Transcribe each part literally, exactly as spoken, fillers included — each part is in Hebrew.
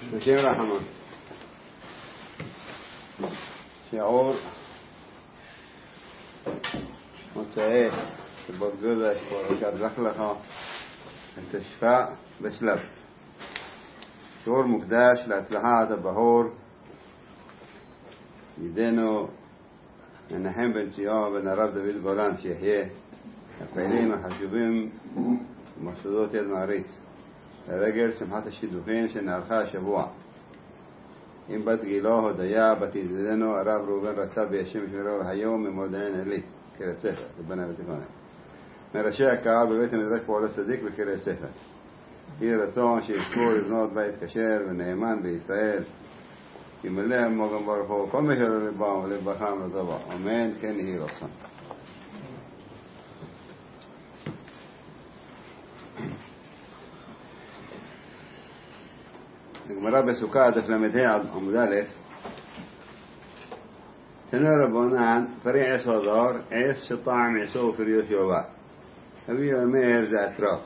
השם רחמן. שיעור מוצאי שבו גודש פרשת לך לך תשפע בשלב. שיעור מוקדש להצלחת הבחור ידינו מנחם בן ציון בן הרב דוד גולן, שיחיה, הפעילים החשובים במוסדות יד מעריץ לרגל שמחת השידוכים שנערכה השבוע עם בת גילו הודיה בת ידידנו הרב ראובן רצה בישם שמירו והיום ממודיעין עילית קריית ספר לבנה ותיכונה מראשי הקהל בבית המדרש פועל הצדיק בקריית ספר. יהי רצון שיזכו לבנות בית כשר ונאמן בישראל, ימלא מוגם ברוך הוא כל מה שלא לבם ולבחם לטובה, אמן. כן יהי רצון. הגמרא בסוכה דף למ"ה עמוד א', תנו רבנן פרי עץ הדור עץ שטעם עשו ופריו שיובה. אבי אומר זה אתרוג.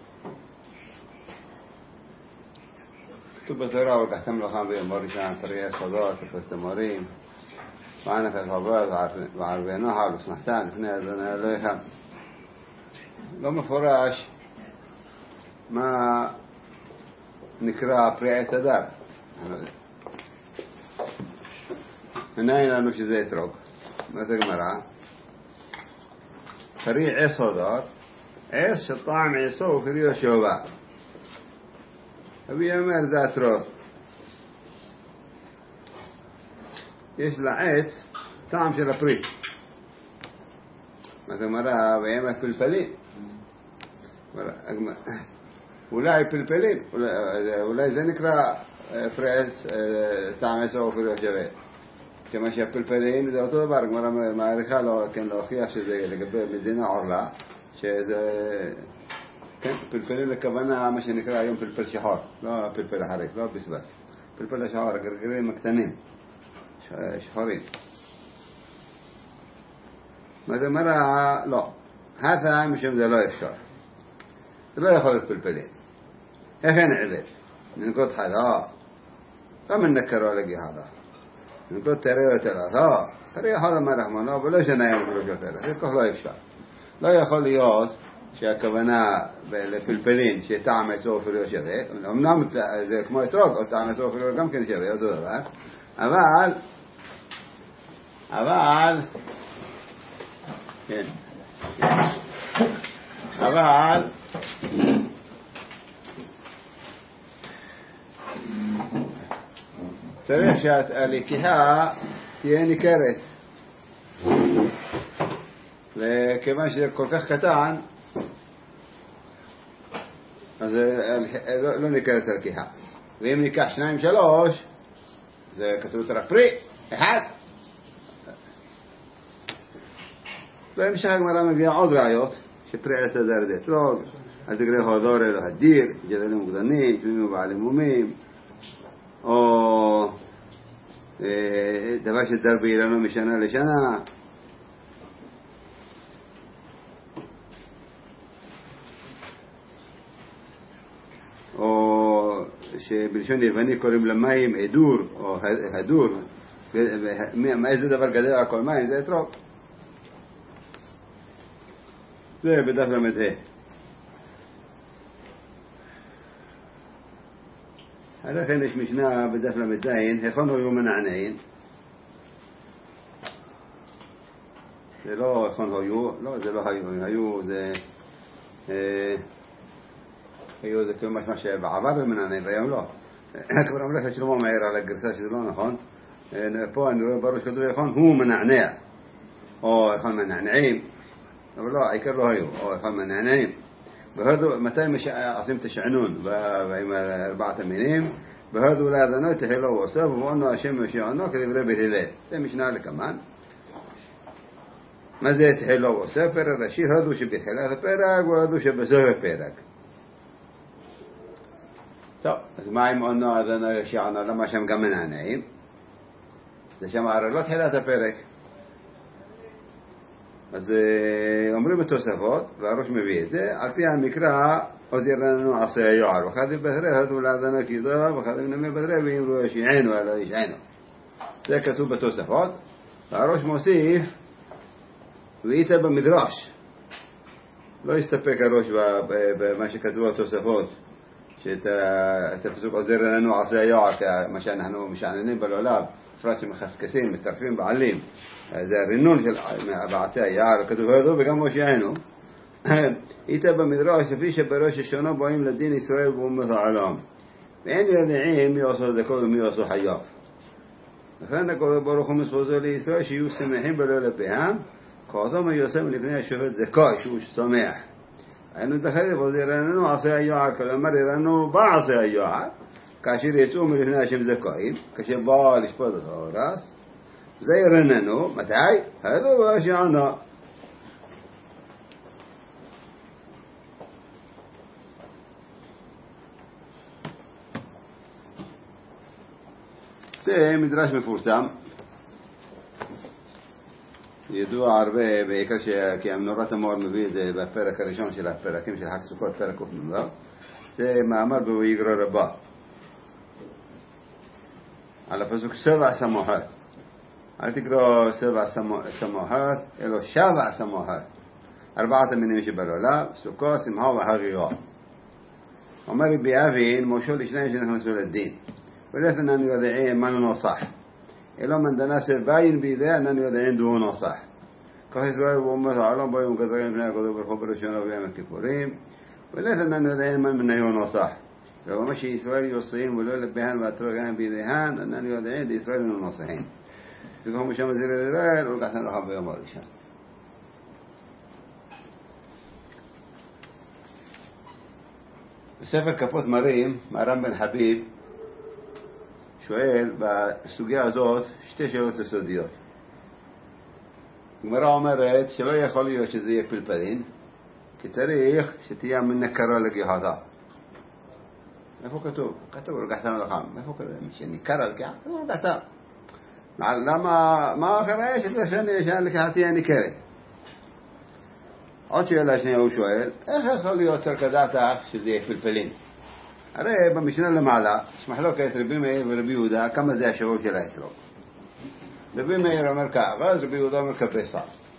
כתוב בתורה ולקחתם לכם ביום ראשון פרי עץ הדור תפס תמרים וענף החוות וערבי נחל ושמחתן לפני אדוני אלוהיכם. לא מפורש מה נקרא פרי עץ הדר. מנין לנו שזה אתרוג? מה זה גמרא? פרי עץ הדר עץ שטעם עשו ופריו שיובה. אבי אומר זה אתרוג. יש לעץ טעם של הפרי. מה זה גמרא? והם הפלפלים. אולי פלפלים, אולי זה נקרא פרי עץ טעם עשו ופריו שיובה. כמה שהפלפלים זה אותו דבר. גמרא מעריכה לו כן להוכיח שזה לגבי מדינה עורלה, שזה כן, פלפלים לכוונה מה שנקרא היום פלפל שחור, לא פלפל החריף, לא בסבס. פלפל השחור, הגרגירים הקטנים, שחורים. מה זה מראה? לא. הפה משום זה לא אפשר. זה לא יכול להיות פלפלים. איך אין עבד? ננקוד חדה. לא מנקרו לגי חדה. ננקוד תראה יותר חדה. תראה חדה מרחמנו, ולא שניים ולא יותר. זה כך לא אפשר. לא יכול להיות שהכוונה לפלפלים שטעם עשו ופריו שווה, אמנם זה כמו אתרוג, או טעם עשו ופריו גם כן שווה, אותו דבר, אבל, אבל, כן, אבל, צריך שהלקיחה תהיה ניכרת, וכיוון שזה כל כך קטן, אז לא, לא ניכרת הלקיחה. ואם ניקח שניים שלוש, זה כתוב רק פרי, אחד. בהמשך הגמרא מביאה עוד ראיות, שפרי עץ הדר זה אתרוג, אל תגרי הודור אלו הדיר, גדלים מוקדנים, תמימים ובעלי מומים, או דבר שדר בעילנו משנה לשנה, שבלשון יווני קוראים למים עדור או הדור. איזה דבר גדל על כל מים? זה אתרוג. זה בדף למ"ה. לכן יש משנה בדף למ"ז, היכן היו מנענעים? זה לא היכן היו, לא, זה לא היו, היו זה היו זה כמו מה שבעבר במנענעים והיום לא. כבר המלאכת שלמה מעיר על הגרסה שזה לא נכון. פה אני רואה בראש כתוב היכן הוא מנענע או היכן מנענעים, אבל לא, העיקר לא היו, או היכן מנענעים. בהודו, מתי עושים את השענון עם ארבעת המינים? בהודו לאדוני תחילו ועוסף ובאונו השם ושיענו כדברי בית הלל. זה משנה לכמן. מה זה תחילו ועוסף? פרק ראשי, הודו שבתחילת הפרק והודו שבסוף הפרק. טוב, אז מה עם אונו אדוני ושיענו? למה שם גם מנענעים? זה שם הרי לא תחילת הפרק. אז אומרים את תוספות, והראש מביא את זה, על פי המקרא أزيرنا عصي يعر وخذ بثره هذو لعذنا كذا وخذ من بثره ويمرو يشعين ولا يشعينه ده كتب توسفات فعروش موسيف ويتا بمدراش لا يستفيق عروش بما شكتبوا توسفات شتا تفسوق أزيرنا نوع عصي يعر كمشان نحن مشان نبل ولا فراشي مخسكسين متعرفين بعليم زي الرنون بعثي يعر كتب هذو بقام يشعينه يتبع مدراش في شبراش الشنا بايم لدين إسرائيل بأمة علام وين يدعين ميوصل ذكور ميوصل حياف فأنا قال باروخهم مسوزة لإسرائيل شيء سماحين بلولا بهم كذا ما يسمى لبناء شفت ذكاء شوش سماح إنه دخل وزيرنا إنه عصي أيها كلام مرة إنه بعصي أيها كاشير يسوم لبناء شف ذكائم كاشير بالش بدر راس زي رننو متعي هذا واش عنا זה מדרש מפורסם ידוע הרבה בעיקר שהמנורת המאור מביא את זה בפרק הראשון של הפרקים של חג סוכות פרק ק"נ זה מאמר בויגרא רבה על הפסוק שבע סמוכות אל תקרא שבע סמוכות אלא שבע סמוכות ארבעת המינים שבעולם סוכה שמחה וחגיגה אומר רבי אבין מושל לשניים שנכנסו לדין ولكن أننا يدعين من نصح إلا من دناس باين بذا أننا يدعين دون نصح كإسرائيل وأمة عالم بايم كذلك من أقدر بالخبر الشنا ويام الكفورين ولكن أننا يدعين من من ينصح لو مشي إسرائيل يصين ولا بهان واترجان بذهان أننا يدعين إسرائيل الناصحين فيهم مش مزير إسرائيل ورجعنا لهم بيوم الرشان سفر كفوت مريم مرام بن حبيب שואל בסוגיה הזאת שתי שאלות יסודיות. הגמרא אומרת שלא יכול להיות שזה יהיה פלפלין, כי צריך שתהיה מנקרה לגיהתה. איפה כתוב? כתוב רגחתם לחם. איפה כתוב? שניקר על גיהתה? כתוב רגחתם. למה, מה אחרי שאני לקחתי הניקרת? עוד שאלה שנייה הוא שואל, איך יכול להיות צריך לדעת שזה יהיה פלפלין? הרי במשנה למעלה, יש מחלוקת רבי מאיר ורבי יהודה, כמה זה השיעור של האתרוג. רבי מאיר אומר כך, ואז רבי יהודה אומר כפסע.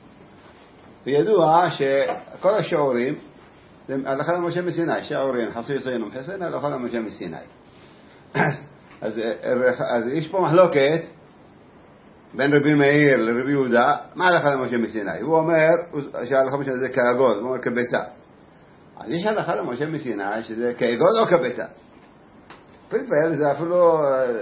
וידוע שכל השיעורים, הלכה למשה מסיני, שיעורים, חסיסין ומחסין, הלכה למשה מסיני. אז, אז יש פה מחלוקת בין רבי מאיר לרבי יהודה, מה הלכה למשה מסיני? הוא אומר שההלכה למשה זה כאגוד, הוא אומר כפסע. אז יש הלכה למשה מסיני שזה כאגוד או כביצה. פלפל זה אפילו...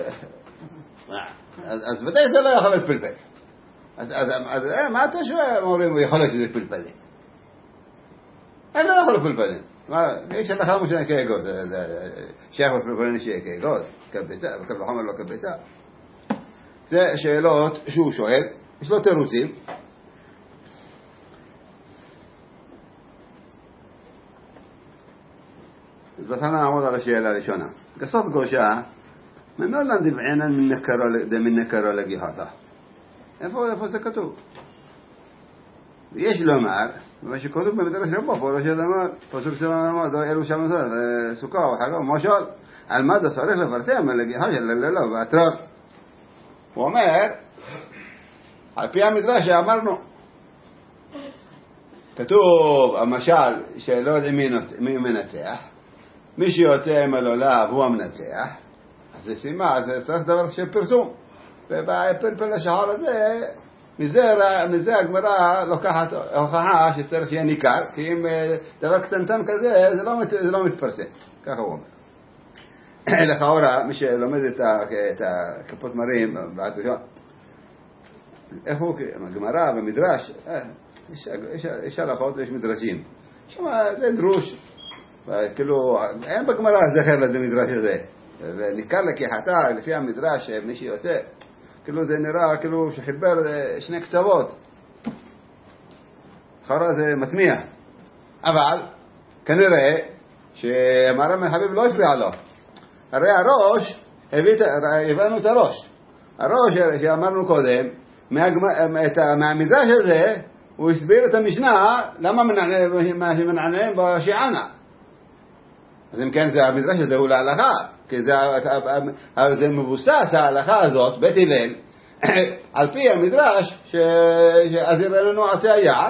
אז ודאי זה לא יכול להיות פלפל. אז מה אתה שואל? אומרים, הוא יכול להיות שזה פלפל. אין לא יכול להיות פלפל. יש הלכה למשה כאגוד. שייך בפלפל שיהיה כאגוד, כביצה, וכל בחומר לא כביצה. זה שאלות שהוא שואל, יש לו תירוצים. אז בתחילה נעמוד על השאלה הראשונה. גסות גושה, ממילא דבעינן מן נקרה לגיהתה. איפה, איפה זה כתוב? יש לומר, מה שכתוב במדרש רבה, פורש אדמה, פסוק סבבה אמר, דו אלו שם סוכה וחגה ומשל, על מה צריך לפרסם על הגיהה של הלילה והאתרוג. הוא אומר, על פי המדרש שאמרנו, כתוב המשל שלא יודעים מי מנצח, מי שיוצא עם הלולב הוא המנצח, אז זה סימה, אז צריך דבר של פרסום. ובפלפל השחור הזה, מזה, מזה הגמרא לוקחת הוכחה שצריך שיהיה ניכר, כי אם דבר קטנטן כזה, זה לא, זה לא מתפרסם. ככה הוא אומר. לכאורה, מי שלומד את הכפות מרים, איך הוא, הגמרא במדרש, יש הלכות ויש מדרשים. שמה, זה דרוש. כאילו, אין בגמרא זכר לזה מדרש הזה. וניכר לקיחתה, לפי המדרש, מי שיוצא, כאילו זה נראה כאילו שחיבר שני קצוות. אחרה זה מטמיע. אבל, כנראה, שמרם בן חביב לא הפריע לו. הרי הראש, הבאנו את הראש. הראש שאמרנו קודם, מהמדרש הזה, הוא הסביר את המשנה, למה מנענעים בשיענה. אז אם כן, זה המדרש הזה הוא להלכה, כי זה, זה מבוסס ההלכה הזאת, בית הלל, על פי המדרש, שאז יראה לנו עצי היער,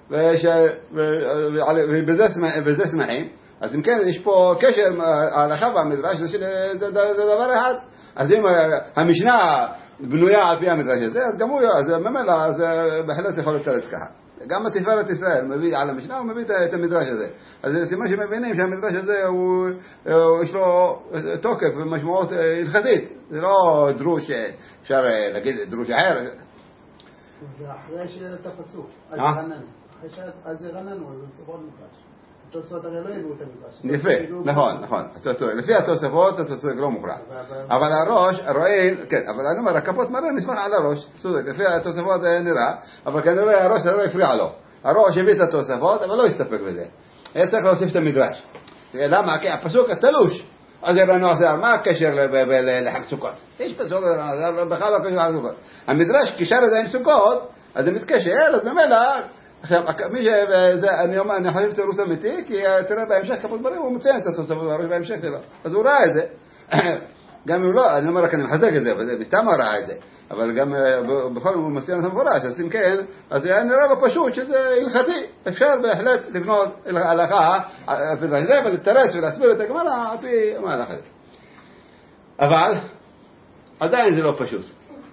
ובזה שמחים. אז אם כן, יש פה קשר, ההלכה והמדרש, זה, זה, זה, זה דבר אחד. אז אם המשנה בנויה על פי המדרש הזה, אז גם הוא, אז ממילא, אז בהחלט יכול לתרץ ככה. גם בתפארת ישראל מביא על המשנה, הוא מביא את המדרש הזה. אז זה סימן שמבינים שהמדרש הזה הוא, יש לו תוקף ומשמעות הלכתית. זה לא דרוש, אפשר להגיד דרוש אחר. זה אחרי שאת הפסוק, אז רנן. אחרי זה רנן הוא, זה סבון מדרש. התוספות הרי לא יביאו את המדרש. יפה, נכון, נכון. לפי התוספות, התוספות לא מוכרח. אבל הראש, רואים, כן, אבל אני אומר, הכפות מראה נסמך על הראש, לפי התוספות נראה, אבל כנראה הראש לא הפריע לו. הראש הביא את התוספות, אבל לא הסתפק בזה. היה צריך להוסיף את המדרש. למה? כי הפסוק התלוש. אז ירנו עזר, מה הקשר לחג סוכות? יש פסוק, בכלל לא קשר לחג סוכות. המדרש קישר את זה עם סוכות, אז זה מתקשר, אז ממילא, עכשיו, מי ש... אני אומר, אני חושב תירוץ אמיתי, כי תראה בהמשך כפות מראים, הוא מציין את התוספות בראש בהמשך שלו. אז הוא ראה את זה. גם אם לא, אני אומר רק אני מחזק את זה, בסתם הוא ראה את זה. אבל גם בכל הוא מציין את המפורש, אז אם כן, אז היה נראה לו פשוט שזה הלכתי. אפשר בהחלט לבנות הלכה, ולזה, ולתרץ ולהסביר את הגמרא, על פי המהלך הזה. אבל, עדיין זה לא פשוט.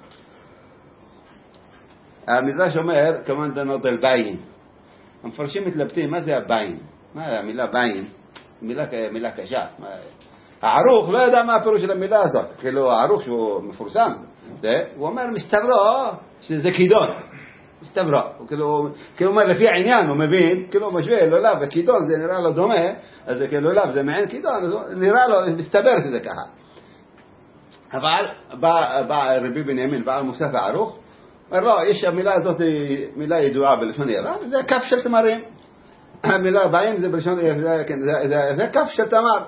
המדרש אומר, כמובן דנות על ביין. המפרשים מתלבטים, מה זה הביין? מה המילה ביין? מילה, מילה קשה. הערוך לא ידע מה הפירוש של המילה הזאת. כאילו הערוך שהוא מפורסם, זה, הוא אומר מסתברו שזה כידון. מסתברו. הוא כאילו, כאילו אומר לפי העניין, הוא מבין, כאילו משווה לולב וכידון, זה נראה לו דומה, אז זה כאילו לולב, זה מעין כידון, נראה לו, מסתבר שזה ככה. אבל בא, בא רבי בנימין, בעל מוסף הערוך, אומר לא, יש המילה הזאת מילה ידועה בלשון יוון, זה כף של תמרים. המילה באים זה בלשון, זה, זה, זה, זה כף של תמר.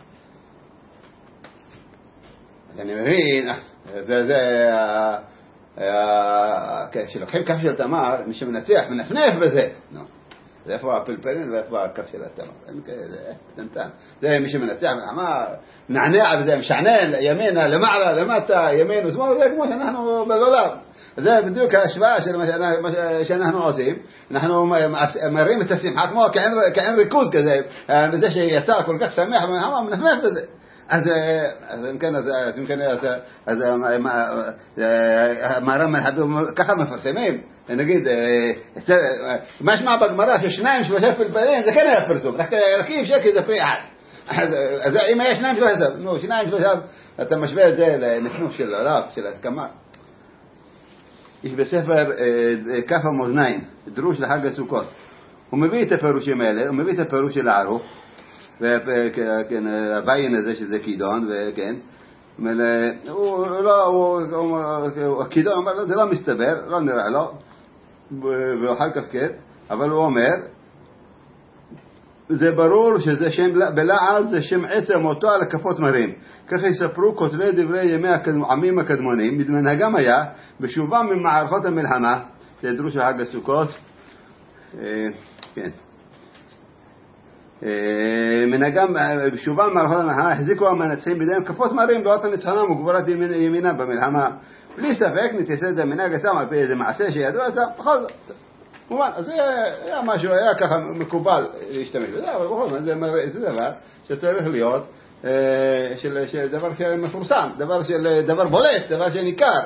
אז אני מבין, זה, זה, כשלוקחים כף של תמר, מי שמנצח, מנפנף בזה. לא. זה איפה הפלפלין ואיפה הכף של התמר. זה מי שמנצח, נענע וזה משענן, ימינה, למעלה, למטה, ימין ושמאל, זה כמו שאנחנו בגולר. זה בדיוק ההשוואה של מה שאנחנו עושים. אנחנו מראים את השמחה כמו כאין ריכוז כזה, וזה שיצא כל כך שמח, מנפנף בזה. אז אם כן, אז אם כן, אז המהר"ם ככה מפרסמים, נגיד, מה שמע בגמרא ששניים שלושה פלפלים, זה כן היה פרסום, רק אי אפשר כי זה פרי אחד. אז אם היה שניים שלושה, נו, שניים שלושה, אתה משווה את זה לנפנוף של הרב, של התקמה. יש בספר כף המאזניים, דרוש לחג הסוכות. הוא מביא את הפירושים האלה, הוא מביא את הפירוש של הערוך, והביין הזה שזה כידון, וכן, הוא לא, הכידון אומר, זה לא מסתבר, לא נראה לו, ואחר כך כן, אבל הוא אומר, זה ברור שזה שם, בלעז זה שם עצם אותו על הכפות מרים. כך יספרו כותבי דברי ימי העמים הקדמונים, מנהגם היה, בשובם ממערכות המלחמה, זה דרוש לחג הסוכות, כן. מנהגם בשובם ממערכות המלחמה, החזיקו המנצחים בידיהם כפות מרים, באות הניצחונם וגבורת ימינה במלחמה. בלי ספק נתייסד את המנהג עצם על פי איזה מעשה שידוע עצם, בכל זאת. כמובן, אז זה היה משהו, היה ככה מקובל להשתמש בזה, אבל בכל זאת, זה דבר שצריך להיות של דבר שמפורסם, דבר של דבר בולט, דבר שניכר.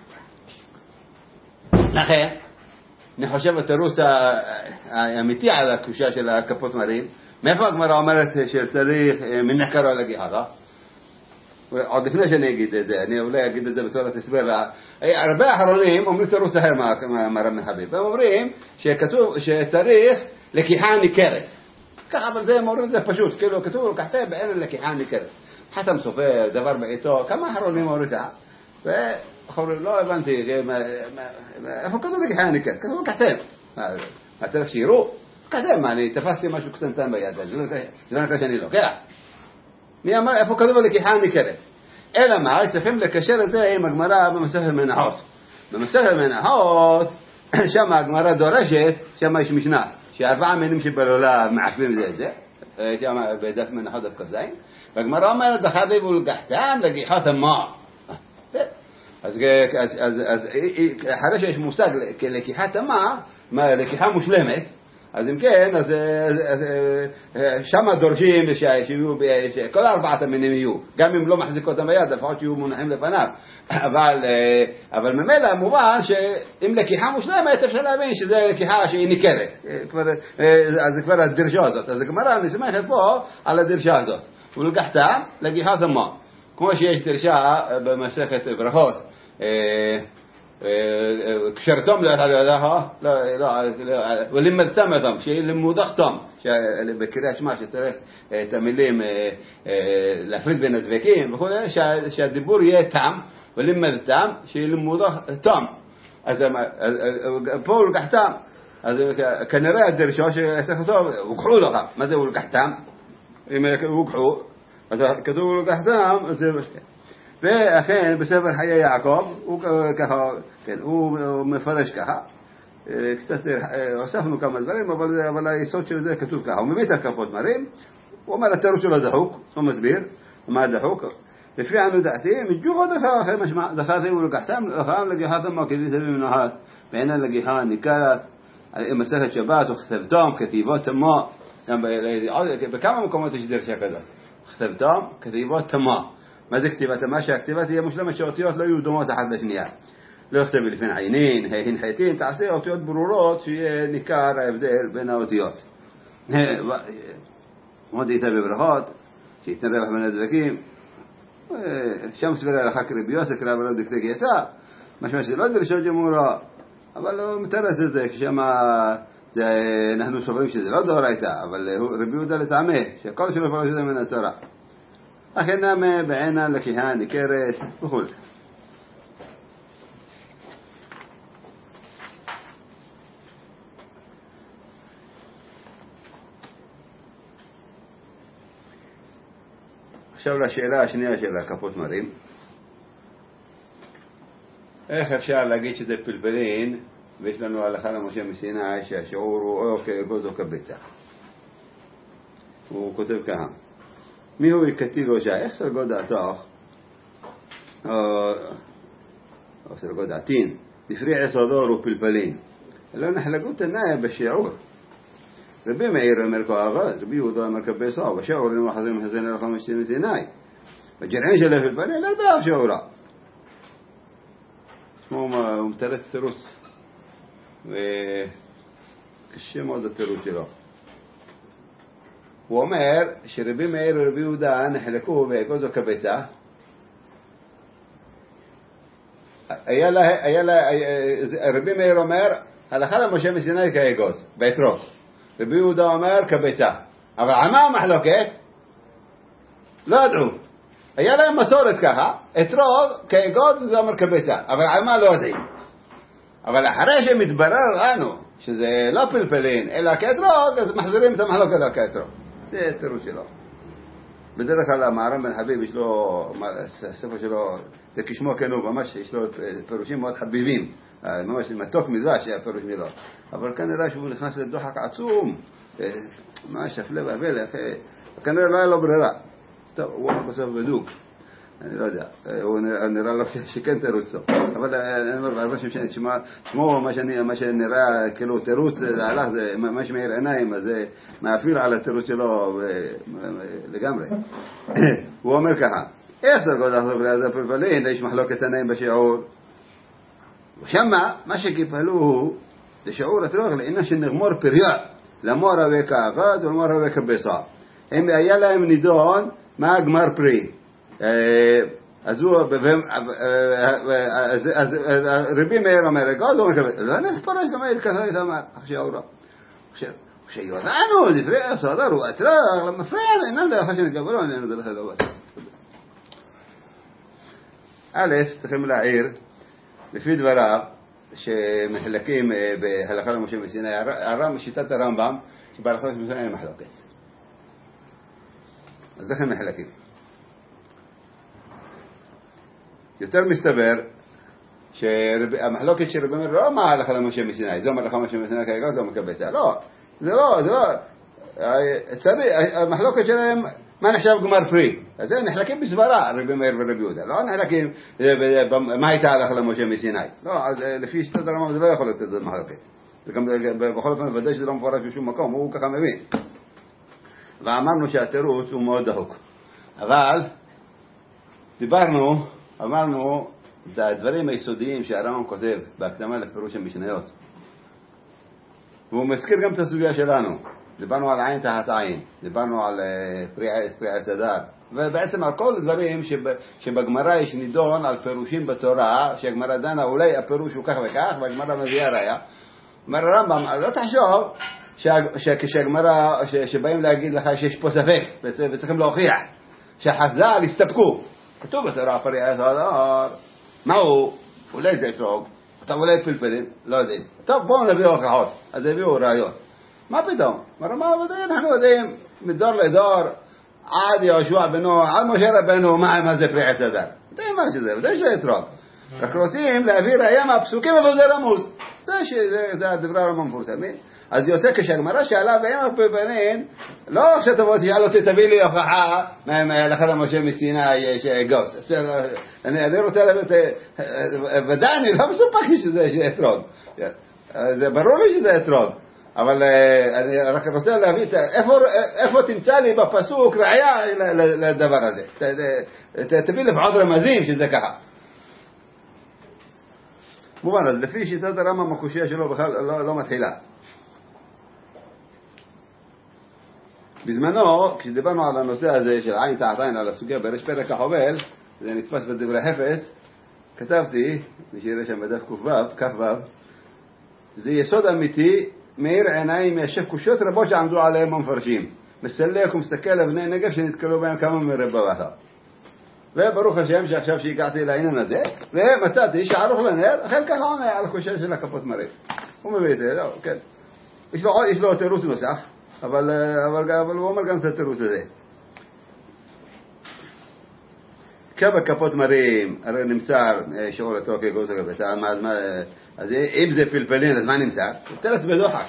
לכן, אני חושב התירוץ האמיתי על הקושה של הכפות מרים, מאיפה הגמרא אומרת שצריך מנקר על הגיחה? עוד לפני שאני אגיד את זה, אני אולי אגיד את זה בצורת הסבר. הרבה אחרונים אומרים תירוץ אחר מהרב מחביב. הם אומרים שכתוב שצריך לקיחה ניכרת. ככה, אבל זה הם אומרים, זה פשוט. כאילו כתוב לקחתם בעין לקיחה ניכרת. חתם סופר, דבר בעיתו, כמה אחרונים אומרים ככה. ואחרונים, לא הבנתי, איפה כתוב לקיחה ניכרת? כתוב לקחתם. מה צריך שיראו? לקחתם, אני תפסתי משהו קטנטן ביד, זה לא נקרא שאני לוקח. מי אמר, איפה כתוב לקיחה ניכרת? אלא מה, צריכים לקשר את זה עם הגמרא במסכת מנחות. במסכת מנחות, שם הגמרא דורשת, שם יש משנה, שארבעה מינים שבלולה מעכבים זה את זה. כמה בדף מנחות דף כ"ז, והגמרא אומרת דחתי ולקחתם לגיחת המוח. אז אחרי שיש מושג לקיחת המוח, לקיחה מושלמת, אז אם כן, אז שמה דורשים שכל ארבעת המינים יהיו, גם אם לא מחזיקו אותם ביד, לפחות שיהיו מונחים לפניו, אבל ממילא מובן שאם לקיחה מושלמת אפשר להבין שזה לקיחה שהיא ניכרת, אז זה כבר הדרשה הזאת, אז הגמרא נסמכת פה על הדרשה הזאת, ולקחתם לגיחת המוח, כמו שיש דרשה במסכת ברכות, קשרתם לידך, ולימדתם אותם, שלימודכתם, בקריאת שמע שצריך את המילים להפריד בין הדבקים וכו', שהדיבור יהיה תם, ולימדתם, שלימודכתם. אז פה לקחתם, אז כנראה הדרשה שצריך אותו, הוקחו לך. מה זה לקחתם? אם הוקחו, אז כתוב לקחתם, אז זה משכן. ואכן בספר חיי יעקב הוא ככה, כן, הוא מפרש ככה, קצת הוספנו כמה דברים, אבל, אבל היסוד של זה כתוב ככה, הוא מביא את הכפות מרים, הוא אומר התירוץ שלו דחוק, הוא מסביר מה דחוק, לפי ענו דעתי, מג'וגו דחתם ולקחתם, לכם לגיחתם כדי תביא מנוחת, בעינה לגיחה ניכרת, מסכת שבת, וכתבתם כתיבות תמה, בכמה מקומות יש דרשה כזאת, כתבתם כתיבות תמה, מה זה כתיבת תמה? שהכתיבה תהיה מושלמת שאותיות לא יהיו דומות אחת לשנייה. לא יכתב לפני עינין, הנחייתין, תעשה אותיות ברורות שיהיה ניכר ההבדל בין האותיות. עוד איתה בברכות, שיתן רווח בין הדבקים, שם סבירה לך קריב יוסק, רב לא דקדק יצא, משמע שלא דרשות גמורה, אבל הוא מתרץ את זה, כשמה אנחנו סוברים שזה לא דור הייתה, אבל רבי יהודה לטעמה, שכל שלו פרש זה מן התורה. אכן נמה בעינה לקיחה ניכרת וכו'. עכשיו לשאלה השנייה של הכפות מרים. איך אפשר להגיד שזה פלפלין, ויש לנו הלכה למשה מסיני שהשיעור הוא או כאגוז או כביצה. הוא כותב ככה. מי הוא יקטיל ראשה? איך סרגו דעתך? או סרגו דעתין. דפרי עשדור ופלפלין. לא נחלקו תנאי בשיעור. רבי מאיר אומר כאגוז, רבי יהודה אומר כביצה, ובשיעור אינו מחזים מחזין הלכה משתי מסיני. בגרעין של הפלפלין לא דאף שיעורה. הוא מתרץ תירוץ. וקשה מאוד התירוץ שלו. הוא אומר שרבי מאיר ורבי יהודה נחלקו באגוז או כביצה. היה לה, היה לה, רבי מאיר אומר, הלכה למשה מסיני כאגוז, באתרוג. רבי יהודה אומר כביצה. אבל על מה המחלוקת? לא ידעו. היה להם מסורת ככה, אתרוג כאגוז זה אומר כביצה. אבל על מה לא יודעים. אבל אחרי שמתברר לנו שזה לא פלפלין, אלא כאתרוג, אז מחזירים את המחלוקת על כאתרוג. זה תירוץ שלו. בדרך כלל המהר"ם בן חביב יש לו, הספר שלו, זה כשמו כן הוא, ממש יש לו פירושים מאוד חביבים, ממש מתוק מדרש הפירוש שלו. אבל כנראה שהוא נכנס לדוחק עצום, ממש הפלא והפלא, כנראה לא היה לו ברירה. טוב, הוא הולך בסוף בדוק. אני לא יודע, הוא נראה לו שכן תירוץ טוב. אבל אני אומר, בעזרת שם שמו מה שנראה כאילו תירוץ, זה הלך, זה ממש מאיר עיניים, אז זה מאפיר על התירוץ שלו לגמרי. הוא אומר ככה, איך סרגות אחרי פליזה פלפלין, יש מחלוקת עיניים בשיעור. ושמה, מה שקיפלו הוא, זה שיעור התרוח, לעינה שנגמור פריוע, למור הווה כאגוז ולמור הווה כביצה. אם היה להם נידון, מה גמר פרי? אז הוא, רבי מאיר אומר, אגוז הוא מקבל, לא נחפרש למאיר כזה את אמר, שיעורו. כשיודענו, דברי הסודר, הוא אתרח, למפריע, אינן דרך שנקבלו, אינן דרך לדעות. א', צריכים להעיר, לפי דבריו, שמחלקים בהלכה למשה מסיני, שיטת הרמב"ם, שבהלכה למשה מסיני אין מחלוקת. אז לכן מחלקים. יותר מסתבר שהמחלוקת של רבי מאיר לא מה הלכה למשה מסיני, זה אומר לך משה מסיני כאגוז לא מקבצה, לא, זה לא, זה לא, המחלוקת שלהם, מה נחשב גמר פרי? אז הם נחלקים בסברה, רבי מאיר ורבי יהודה. לא נחלקים, מה הייתה הלכה למשה מסיני? לא, אז לפי שיטת הרמב"ם זה לא יכול להיות איזו מחלוקת. וגם בכל אופן ודאי שזה לא מפורש בשום מקום, הוא ככה מבין. ואמרנו שהתירוץ הוא מאוד דחוק. אבל דיברנו, אמרנו, זה הדברים היסודיים שהרמב"ם כותב בהקדמה לפירוש המשניות. והוא מזכיר גם את הסוגיה שלנו. דיברנו על עין תחת עין, דיברנו על פרי עץ הדר, ובעצם על כל הדברים שבגמרא יש נידון על פירושים בתורה, שהגמרא דנה אולי הפירוש הוא כך וכך, והגמרא מביאה ראיה. אומר הרמב"ם, לא תחשוב שכשהגמרא, שבאים להגיד לך שיש פה ספק, וצריכים להוכיח, שהחז"ל הסתפקו. כתוב בתורה פרי עץ הדר, מהו? אולי זה אתרוג, אתה אולי פלפלים, לא יודעים. טוב, בואו נביא הוכחות, אז הביאו ראיות. מה פתאום? הרמב"ם, אנחנו יודעים מדור לדור עד יהושע בנו, עד משה רבנו, מה זה פרי עץ הדר? יודעים מה שזה, יודעים שזה אתרוג. רק רוצים להביא ראיה מהפסוקים, אבל זה רמוז. זה הדברי הרמב"ם מפורסמים. אז יוצא כשהגמרא שאלה והם הפלפלים, לא כשתבוא תשאל אותי תביא לי הוכחה מהלכה למשה מסיני שגוס. אני רוצה להביא, ודאי אני לא מסופק שזה אתרוג. זה ברור לי שזה אתרוג. אבל אני רק רוצה להביא, איפה, איפה תמצא לי בפסוק ראיה לדבר הזה? תביא לפחות רמזים שזה ככה. מובן, אז לפי שיטת הרמב"ם הקושיה שלו בכלל לא, לא מתחילה. בזמנו, כשדיברנו על הנושא הזה של עין תחת עין, על הסוגיה בראש פרק החובל, זה נתפס בדברי חפץ, כתבתי, מי שיראה שם בדף כ"ו, זה יסוד אמיתי, מאיר עיניים מיישב קושיות רבות שעמדו עליהם המפרשים. מסלק ומסתכל לבני נגב שנתקלו בהם כמה מרבע ואחר. וברוך השם שעכשיו שהגעתי לעניין הזה, ומצאתי שערוך לנר, אחר כך עונה על הקושיה של הכפות מראה. הוא מביא את זה, לא, כן. יש לו, יש לו תירוץ נוסף, אבל, אבל, אבל הוא אומר גם את התירוץ הזה. כמה כפות מראים, הרי נמסר שיעור התרוקי גוזר לביתם, אז אם זה פלפלין, אז מה נמסר? תרץ בדוחק.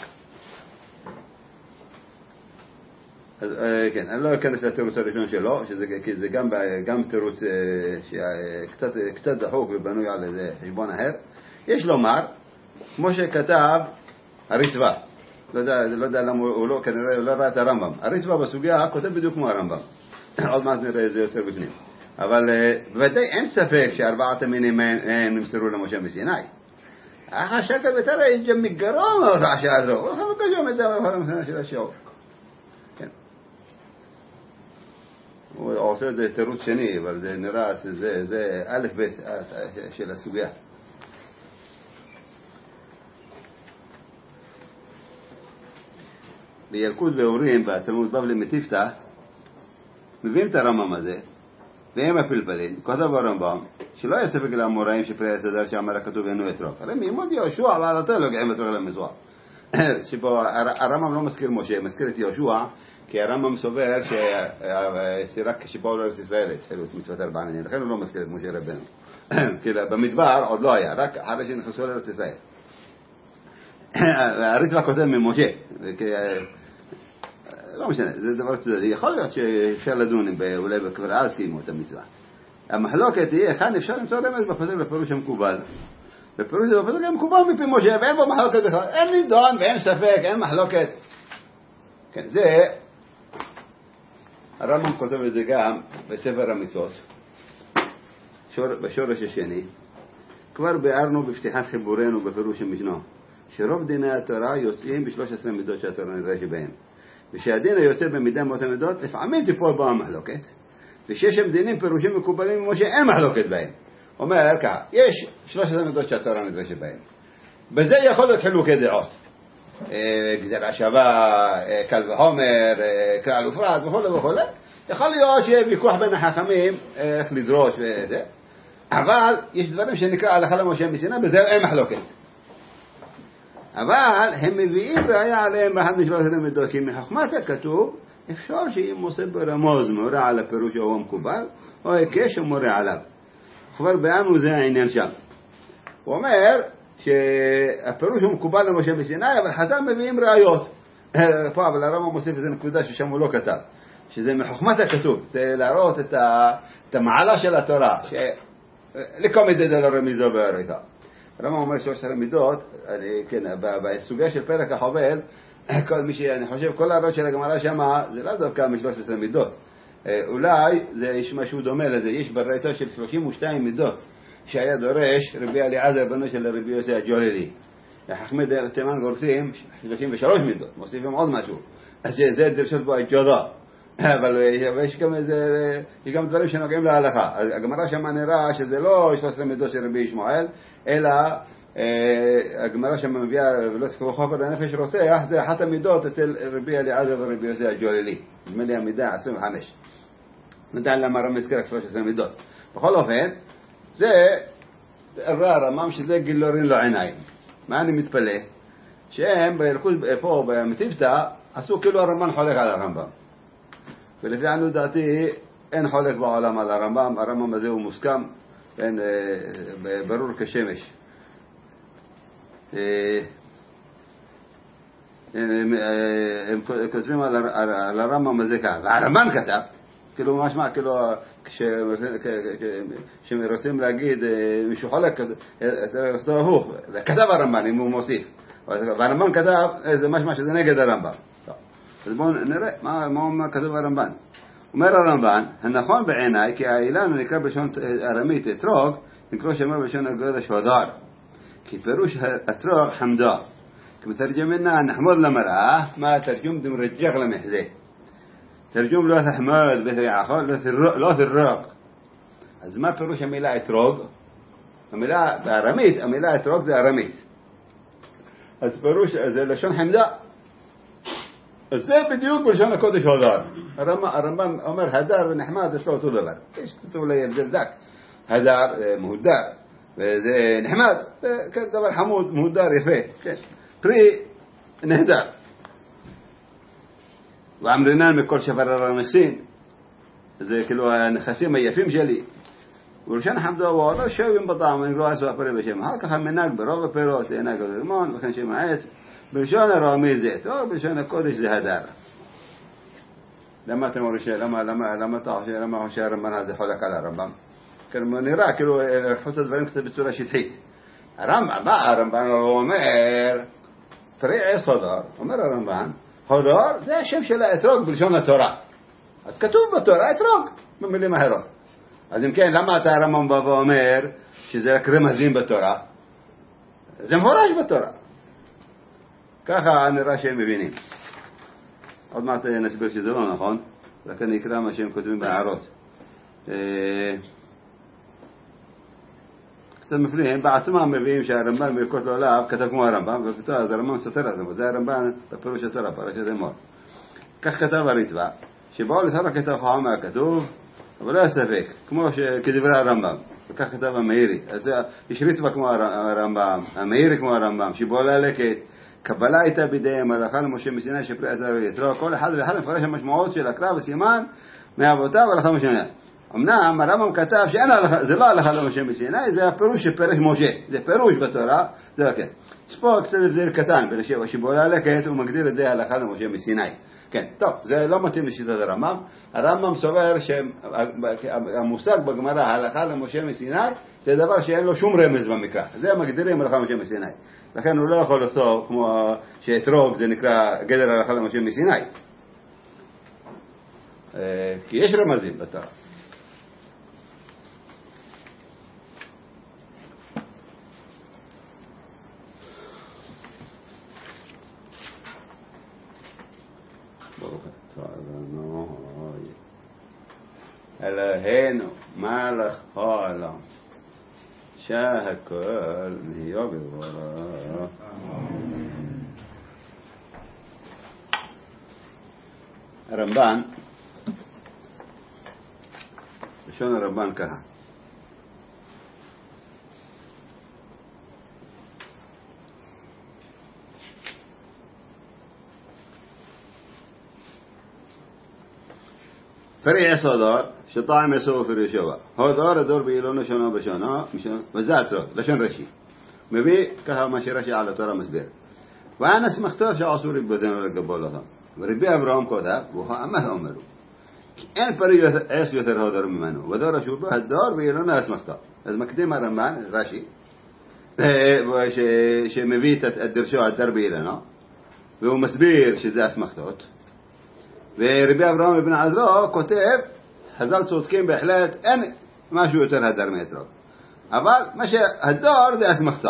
אז כן, אני לא אכנס לתירוץ הראשון שלו, שזה, כי זה גם, גם תירוץ שקצת, קצת דחוק ובנוי על איזה חשבון אחר. יש לומר, כמו שכתב הריטב"א, לא יודע, לא יודע למה הוא לא, כנראה לא ראה את הרמב"ם. הריטב"א בסוגיה כותב בדיוק כמו הרמב"ם. עוד מעט נראה את זה יותר בפנים. אבל בוודאי אין ספק שארבעת המינים נמסרו למשה מסיני. השקל בתרא יש גם מגרום מההודעה הזו. הוא לא קשור את זה במסנה של השיעור. כן. הוא עושה את זה תירוץ שני, אבל זה נראה, זה, זה א' ב' של הסוגיה. בילקוט ואורים, בתלמוד בבלי מטיפתא, מביאים את הרמב"ם הזה, והם הפלפלים, כותב הרמב"ם, שלא יהיה ספק לאמוראים שפרי עץ הדר שאמר הכתוב אינו אתרוג. הרי מימוד יהושע ועלתו לא גאים אתרוג למזוהר. שבו הרמב"ם לא מזכיר משה, מזכיר את יהושע, כי הרמב"ם סובר שרק כשבאו לארץ ישראל התחילו את מצוות ארבעה מינים, לכן הוא לא מזכיר את משה רבנו. כי במדבר עוד לא היה, רק אחרי שנכנסו לארץ ישראל. הריטב"א כותב ממשה, לא משנה, זה דבר צדדי. יכול להיות שאפשר לדון אולי כבר אז קיימו את המצווה. המחלוקת היא, אחד אפשר למצוא רמז בפסוק לפירוש המקובל. בפירוש בפסוק המקובל מפי משה, ואין בו מחלוקת בכלל. אין נדון ואין ספק, אין מחלוקת. כן, זה, הרמב"ם כותב את זה גם בספר המצוות, בשורש השני. כבר ביארנו בפתיחת חיבורנו בפירוש המשנה, שרוב דיני התורה יוצאים בשלוש עשרה מידות שהתורה נדרשת בהם. ושהדין היוצא במידה מאותן מידות, לפעמים תיפול בו המחלוקת, ושיש הם דינים פירושים מקובלים כמו שאין מחלוקת בהם. אומר ככה, יש שלוש עשרה מידות שהתורה נדרשת בהם. בזה יכול להיות חילוקי דעות. גזירה שווה, קל וחומר, כלל ופרט וכו' וכו'. יכול להיות שיהיה ויכוח בין החכמים איך לדרוש וזה. אבל יש דברים שנקרא הלכה למשה מסיני, בזה אין מחלוקת. אבל הם מביאים ראיה עליהם באחד משלוש עשרה מידות, כי מחוכמת הכתוב אפשר שיהיה מוסף ברמוז מורה על הפירוש שהוא המקובל, או הקש ומורה עליו. כבר ביארנו זה העניין שם. הוא אומר שהפירוש הוא מקובל למשה מסיני, אבל חז"ל מביאים ראיות. פה אבל הרמב"ם מוסיף איזה נקודה ששם הוא לא כתב, שזה מחוכמת הכתוב, זה להראות את, ה, את המעלה של התורה, שלכל מידי זה לא רמיזו בעריכה. הרמב"ם אומר שלוש עשרה מידות, כן, בסוגיה של פרק החובל, כל מי שאני חושב, כל הרעות של הגמרא שמה, זה לא דווקא מ-שלוש עשרה מידות. אולי זה יש משהו דומה לזה, יש ברייתו של שלושים ושתיים מידות, שהיה דורש רבי אליעזר בנו של רבי יוסי הג'וללי. חכמי תימן גורסים שלושים ושלוש מידות, מוסיפים עוד משהו. אז זה דרשות בו הג'ודה. אבל יש גם, איזה, יש גם דברים שנוגעים להלכה. הגמרא שמה נראה שזה לא שלוש עשרה מידות של רבי ישמעאל, אלא הגמרא שמה מביאה ולא תקבו חופר לנפש רוצח, זה אחת המידות אצל רבי אליעזר ורבי יוסי הג'וללי. נדמה לי המידה עשרים וחמש. נדע למה הרמב"ם הזכיר שלוש עשרה מידות. בכל אופן, זה הרמב"ם שזה גילורין לו עיניים. מה אני מתפלא? שהם פה במטיבתא עשו כאילו הרמב"ם חולק על הרמב"ם. ולפי עניות דעתי אין חולק בעולם על הרמב"ם, הרמב"ם הזה הוא מוסכם, אין, ברור כשמש. הם כותבים על הרמב"ם הזה כאן, והרמב"ם כתב, כאילו משמע, כאילו כשרוצים להגיד מישהו חולק, זה הפוך, וכתב הרמב"ם אם הוא מוסיף, והרמב"ם כתב, זה משמע שזה נגד הרמב"ם. אז בואו נראה מה, מה כתב הרמב"ן. אומר הרמב"ן, הנכון בעיניי כי האילן נקרא בלשון ארמית אתרוג, נקרא שאומר בלשון הקודש הדר, כי פירוש אתרוג חמדה, כמתרגמנה נחמוד למראה, מה תרגום דמרג'ח למחזה, תרגום לא תחמד בתריעכו, לא תרוק. אז מה פירוש המילה אתרוג? המילה בארמית, המילה אתרוג זה ארמית, אז פירוש זה לשון חמדה, אז זה בדיוק בלשון הקודש הדר. הרמב"ם אומר הדר ונחמד יש לו אותו דבר, יש קצת אולי הבדל דק, הדר מהודר וזה נחמד, זה כן דבר חמוד, מהודר יפה, כן, פרי נהדר. ואמרינן מכל שבר הנכסין, זה כאילו הנכסים היפים שלי, ולשון חמדו הוא לא שווים בטעם, אני לא אעשו הפרי בשם, אחר כך המנהג ברוב הפירות, לנהג הרימון וכן שם העץ, בלשון הרעמי זה אתרוג, בלשון הקודש זה הדר. למה אתם אומרים למה למה למה חושב למה חושב הרמב"ן הזה חולק על הרמב"ם? כי נראה כאילו לקחו את הדברים קצת בצורה שטחית. הרמב"ם, מה הרמב"ן אומר? פרי עץ הדר, אומר הרמב"ן, הדר זה השם של האתרוג בלשון התורה. אז כתוב בתורה אתרוג, במילים אחרות. אז אם כן, למה אתה הרמב"ם בא ואומר שזה רק רמזים בתורה? זה מפורש בתורה. ככה נראה שהם מבינים. עוד מעט נסביר שזה לא נכון, רק אני אקרא מה שהם כותבים בהערות. קצת מפליא, הם בעצמם מביאים שהרמב"ן ברכות לעולם כתב כמו הרמב"ם, וכתוב, אז הרמב"ן סותר את זה, וזה הרמב"ן בפירוש התורה, פרשת אמור. כך כתב הרצפה, שבאו לתורה כתב חכם מהכתוב, אבל לא ספק, כמו כדברי הרמב"ם, וכך כתב המאירי. אז יש רצפה כמו הרמב"ם, המאירי כמו הרמב"ם, שבאו ללקט, קבלה הייתה בידיהם, הלכה למשה מסיני שפרי עזר יתרו, כל אחד ואחד מפרש המשמעות של הקרא וסימן מאבותיו הלכה משה. אמנם הרמב"ם כתב שזה לא הלכה למשה מסיני, זה הפירוש שפרש משה, זה פירוש בתורה, זה כן. יש פה קצת הבדל קטן, שבעולה לקט הוא מגדיר את זה הלכה למשה מסיני. כן, טוב, זה לא מתאים לשיטת הרמב"ם. הרמב"ם סובר שהמושג בגמרא הלכה למשה מסיני זה דבר שאין לו שום רמז במקרא, זה מגדירים הלכה למשה מסיני. לכן הוא לא יכול לעשות כמו שאתרוג זה נקרא גדר הלכה למשה מסיני, כי יש רמזים בתורה. אלוהינו מלך העולם שהכל נהיה בדברו. הרמב"ן, לשון הרמב"ן ככה, פרי עץ הדר שטעם עשו פרי שווה, הדר הדר באילונו שנה בשנה, וזה אתרוג, לשון רש"י. מביא ככה מה שרש"י על התורה מסביר. ואנא אסמכתו שאסור לבדנו לקבולתם. ורבי אברהם כותב, ומה אמרו? כי אין פרי אס יותר הודר ממנו, ודור השורבו הדור ואילונה אסמכתו. אז מקדים הרמב"ן, רש"י, שמביא את דרשו הדר באילונה, והוא מסביר שזה אסמכתות. ורבי אברהם בן עזרא כותב, חז"ל צודקים בהחלט, אין משהו יותר הדר מאתרוג. אבל מה שהדור זה אסמכתו.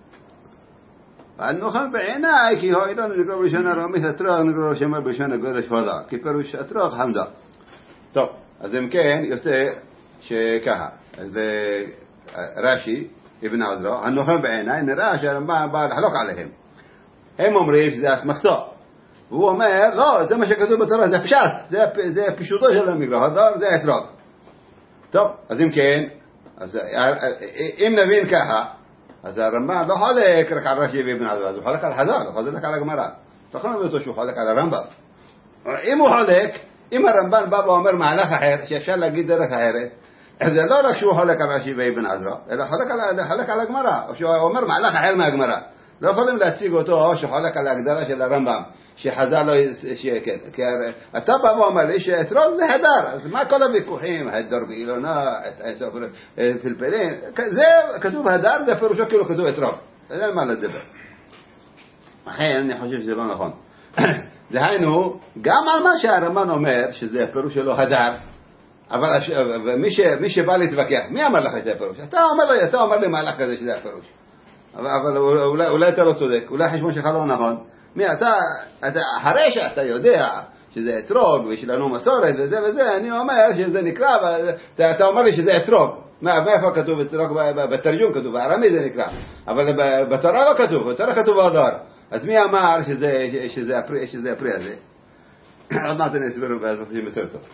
והנוכן בעיניי, כי האילון נקרא בלשון הרמית אתרוג, נקרא לשמר בלשון הקודש הודר, כי פירוש אתרוג חמדה. טוב, אז אם כן, יוצא שככה, אז רש"י, אבן עזרא, הנוכן בעיניי, נראה שהרמב"ן בא לחלוק עליהם. הם אומרים שזה אסמכתו. והוא אומר, לא, זה מה שכתוב בתורה, זה פשט, זה, זה פישוטו של המקרא, הדר זה אתרוג. טוב, אז אם כן, אז אם נבין ככה, אז הרמב"ן לא חולק רק על רש"י ואבן עזרא, אז הוא חולק על חז"ל, הוא חולק על הגמרא. לא יכול להביא אותו שהוא חולק על הרמב"ם. אם הוא חולק, אם הרמב"ן בא ואומר מהלך אחר, שאפשר להגיד דרך אחרת, אז זה לא רק שהוא חולק על רש"י ואבן עזרא, אלא חולק על, חולק על הגמרא, או שהוא אומר מהלך אחר מהגמרא. לא יכולים להציג אותו או שחולק על ההגדרה של הרמב"ם, שחז"ל לא שכן. כי אתה בא ואומר לי שאתרוג זה הדר, אז מה כל הוויכוחים, הדר באילונה, פלפלין, זה כתוב הדר, זה פירושו כאילו כתוב אתרוג. זה אין מה לדבר. לכן אני חושב שזה לא נכון. דהיינו, גם על מה שהרמב"ן אומר, שזה הפירוש שלו הדר, אבל מי, ש, מי שבא להתווכח, מי אמר לך שזה הפירוש? אתה אומר לי, אתה אומר לי מהלך כזה שזה הפירוש. אבל, אבל אולי, אולי אתה לא צודק, אולי חשבון שלך לא נכון. מי, אתה, אתה, אחרי שאתה יודע שזה אתרוג ויש לנו מסורת וזה וזה, אני אומר שזה נקרא, אתה, אתה אומר לי שזה אתרוג. מה, מאיפה כתוב אתרוג? בתרגום כתוב, בארמי זה נקרא. אבל בתורה לא כתוב, בתורה כתוב הדר. אז מי אמר שזה, שזה הפרי, שזה הפרי הזה? עוד מעט אני אסביר בעזרת השם יותר טוב.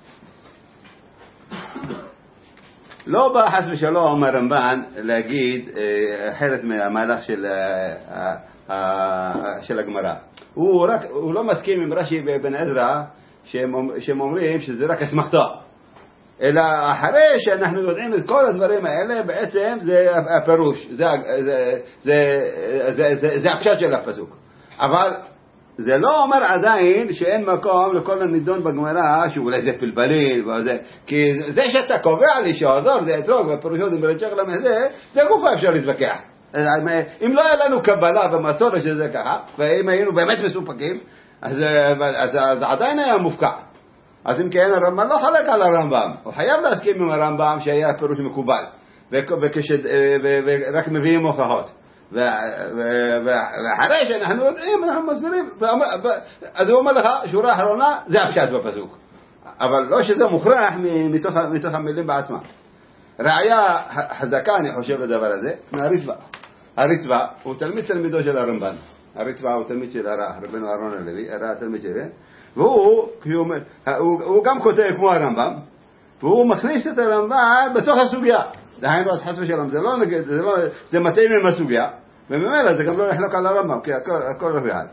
לא בא חס ושלום הרמב"ן להגיד אחרת מהמהלך של של הגמרא. הוא רק הוא לא מסכים עם רש"י ובן עזרא שהם אומרים שזה רק אסמכתו. אלא אחרי שאנחנו יודעים את כל הדברים האלה, בעצם זה הפירוש, זה זה זה זה זה הפשט של הפסוק. אבל זה לא אומר עדיין שאין מקום לכל הנידון בגמרא שאולי זה פלפלים וזה, כי זה שאתה קובע לי שההדר זה אתרוג והפירושו זה מרצ'ך למזה, זה גופה אפשר להתווכח. אם לא היה לנו קבלה ומסורת שזה ככה, ואם היינו באמת מסופקים, אז, אז, אז עדיין היה מופקע. אז אם כן הרמב"ם לא חלק על הרמב"ם, הוא חייב להסכים עם הרמב"ם שהיה פירוש מקובל, ורק מביאים הוכחות. ואחרי שאנחנו יודעים, אנחנו מסבירים, אז הוא אומר לך, שורה האחרונה, זה הפשט בפסוק. אבל לא שזה מוכרח מתוך המילים בעצמם. ראיה חזקה, אני חושב לדבר הזה, מהריטב"א. הריטב"א הוא תלמיד תלמידו של הרמב"ן. הריטב"א הוא תלמיד של רבנו אהרון הלוי, הרב תלמיד שלו, והוא הוא גם כותב כמו הרמב"ם, והוא מכניס את הרמב"ן בתוך הסוגיה. דהיינו, אז חס ושלום, זה לא נגד, זה לא, זה מתאים עם הסוגיה, וממילא זה גם לא יחלוק על הרמב"ם, כי הכל, הכל רבי אחד.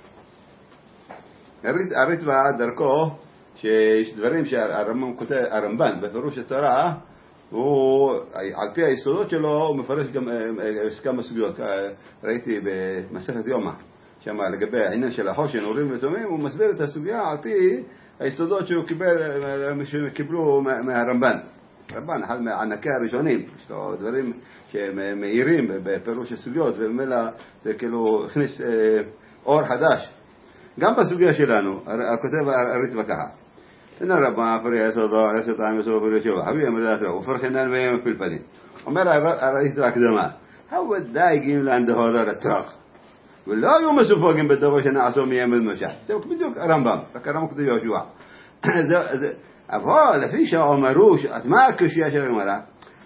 הריטב"א דרכו, שיש דברים שהרמב"ם כותב, הרמב"ן, בפירוש התורה, הוא, על פי היסודות שלו, הוא מפרש גם כמה סוגיות. ראיתי במסכת יומא, שם לגבי העניין של החושן, אורים ותומים, הוא מסביר את הסוגיה על פי היסודות שהוא קיבל, שקיבלו מהרמב"ן. רמב"ן, אחד מהענקי הראשונים, יש לו דברים שמאירים בפירוש הסוגיות, וממילא זה כאילו הכניס אה, אור חדש. גם בסוגיה שלנו, הכותב הריטב"א ככה. אין הרמב"ם, פרי היסודו, היסוד העם יסודו פרי ישובו, חביב המדעת לו, ופרחנן מהם פלפלים. אומר הריטב"א הקדמה, הוודאי גיעים לאנדהודר הטרח, ולא היו מסופקים בדבר שנעשו מימד משח. זה בדיוק הרמב"ם, רק הרמב"ם כתוב יהושע. זה... אבל לפי שאומרו, אז מה הקושיה של הגמרא?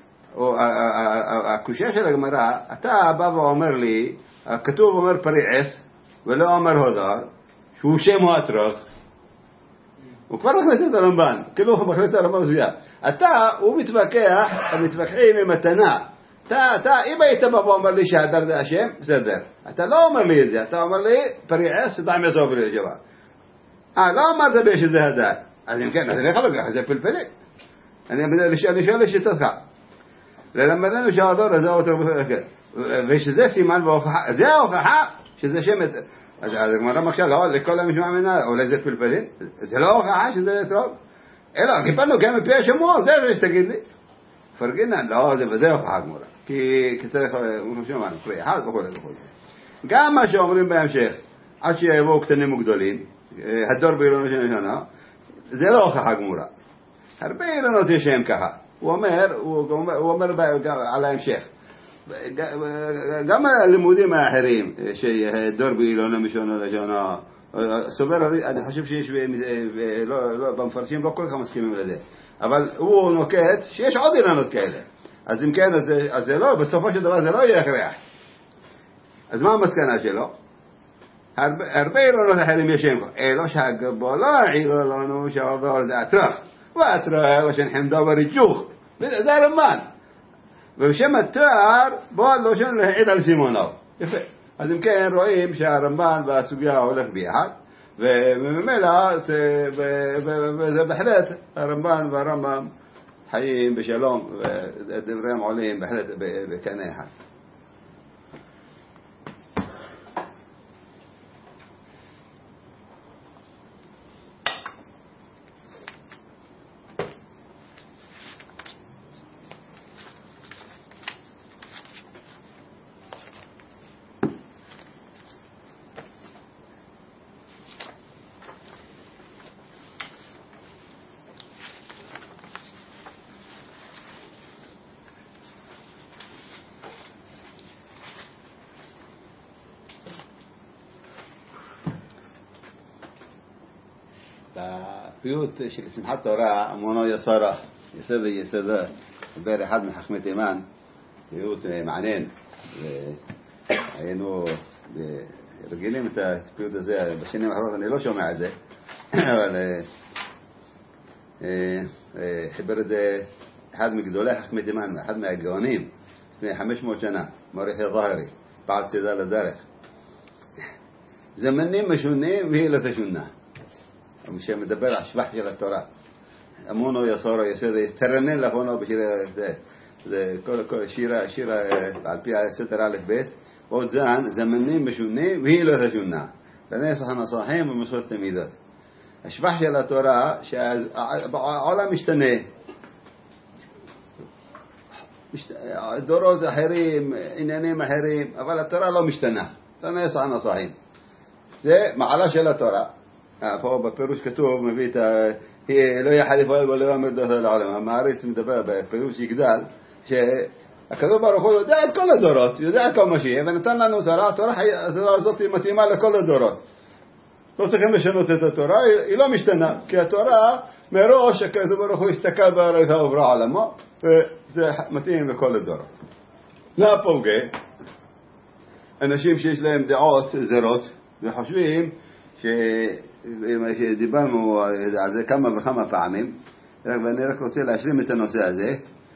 הקושיה של הגמרא, אתה בא ואומר לי, כתוב אומר פרי עש, ולא אומר הודר, שהוא שם הוא אתרוג, הוא כבר מכניס את הרמב"ן, כאילו הוא מכניס את הרמב"ן סוגיה. אתה, הוא מתווכח, המתווכחים עם מתנה. אתה, אתה, אם היית בא ואומר לי שהדר זה השם, בסדר. אתה לא אומר לי את זה, אתה אומר לי פרי עש, שטעם יסוף לי ג'בה. אה, לא אמרת בי שזה הדר. אז אם כן, אז אני יכול לקחת, זה פלפלים. אני שואל לשיטתך. ללמדנו שההדר הזה הוא יותר מפלפל. ושזה סימן והוכחה, זה ההוכחה שזה שם, אז הגמרא מקשה, לא, לכל המשמע מנה, אולי זה פלפלים, זה לא הוכחה שזה אתרוג, אלא, קיבלנו גם מפי השמוע, זה מה שתגיד לי. פרגינן, לא, זה וזה הוכחה הגמרא, כי צריך, הוא חושב מה, פרי אחד וכו' וכו'. גם מה שאומרים בהמשך, עד שיבואו קטנים וגדולים, הדור באילונו של שנה, זה לא הוכחה גמורה. הרבה אילונות יש שהם ככה. הוא אומר, הוא אומר, הוא אומר על ההמשך. גם הלימודים האחרים, שדור באילונו משנה לשנה, סובר, אני חושב שיש, לא, לא, במפרשים לא כל כך מסכימים לזה. אבל הוא נוקט שיש עוד אילונות כאלה. אז אם כן, אז, אז זה לא, בסופו של דבר זה לא יהיה הכרח. אז מה המסקנה שלו? הרבה, הרבה אילונות אחרים ישם פה. אלו שהגבולה העירו לנו שהעובר זה אתרח. ואתרח אלו שנחמדה בריג'וך. זה הרמב"ן. ובשם התואר בוא לא שם להעיד על סימונו. יפה. אז אם כן רואים שהרמב"ן והסוגיה הולך ביחד. וממילא זה, וזה בהחלט הרמב"ן והרמב"ם חיים בשלום ודבריהם עולים בהחלט בקנה אחד. פיוט של שמחת תורה, אמונו יסרה, יסדה יסדה, דבר אחד מחכמי תימן, פיוט מעניין, היינו רגילים את הפיוט הזה, בשנים האחרונות אני לא שומע את זה, אבל חיבר את זה אחד מגדולי חכמי תימן, אחד מהגאונים, לפני חמש מאות שנה, מוריחי זהרי, פעל צידה לדרך. זמנים משונים והיא לא תשונה. שמדבר על שבח של התורה. אמונו יסורו יסוד, יסתרנן לכונו בשיר זה. זה כל, כל שירה, שירה על פי הסתר א' ב', עוד זן, זמנים משונים והיא לא תשונה. לנסח הנصاحים ומסות תמידות. השבח של התורה, שהעולם משתנה. דורות אחרים, עניינים אחרים, אבל התורה לא משתנה. לנסח הנصاحים. זה מעלה של התורה. פה בפירוש כתוב, מביא את ה... לא יחליף אוהל ולא יאמר דתו לעולם. המעריץ מדבר בפירוש יגדל, שהקדוש ברוך הוא יודע את כל הדורות, יודע את כל מה שיהיה, ונתן לנו תורה, התורה הזאת מתאימה לכל הדורות. לא צריכים לשנות את התורה, היא לא משתנה, כי התורה מראש הקדוש ברוך הוא הסתכל בעריתה וברא עולמו, וזה מתאים לכל הדורות. לא פוגע, אנשים שיש להם דעות זרות, וחושבים ש... שדיברנו על זה כמה וכמה פעמים, ואני רק רוצה להשלים את הנושא הזה,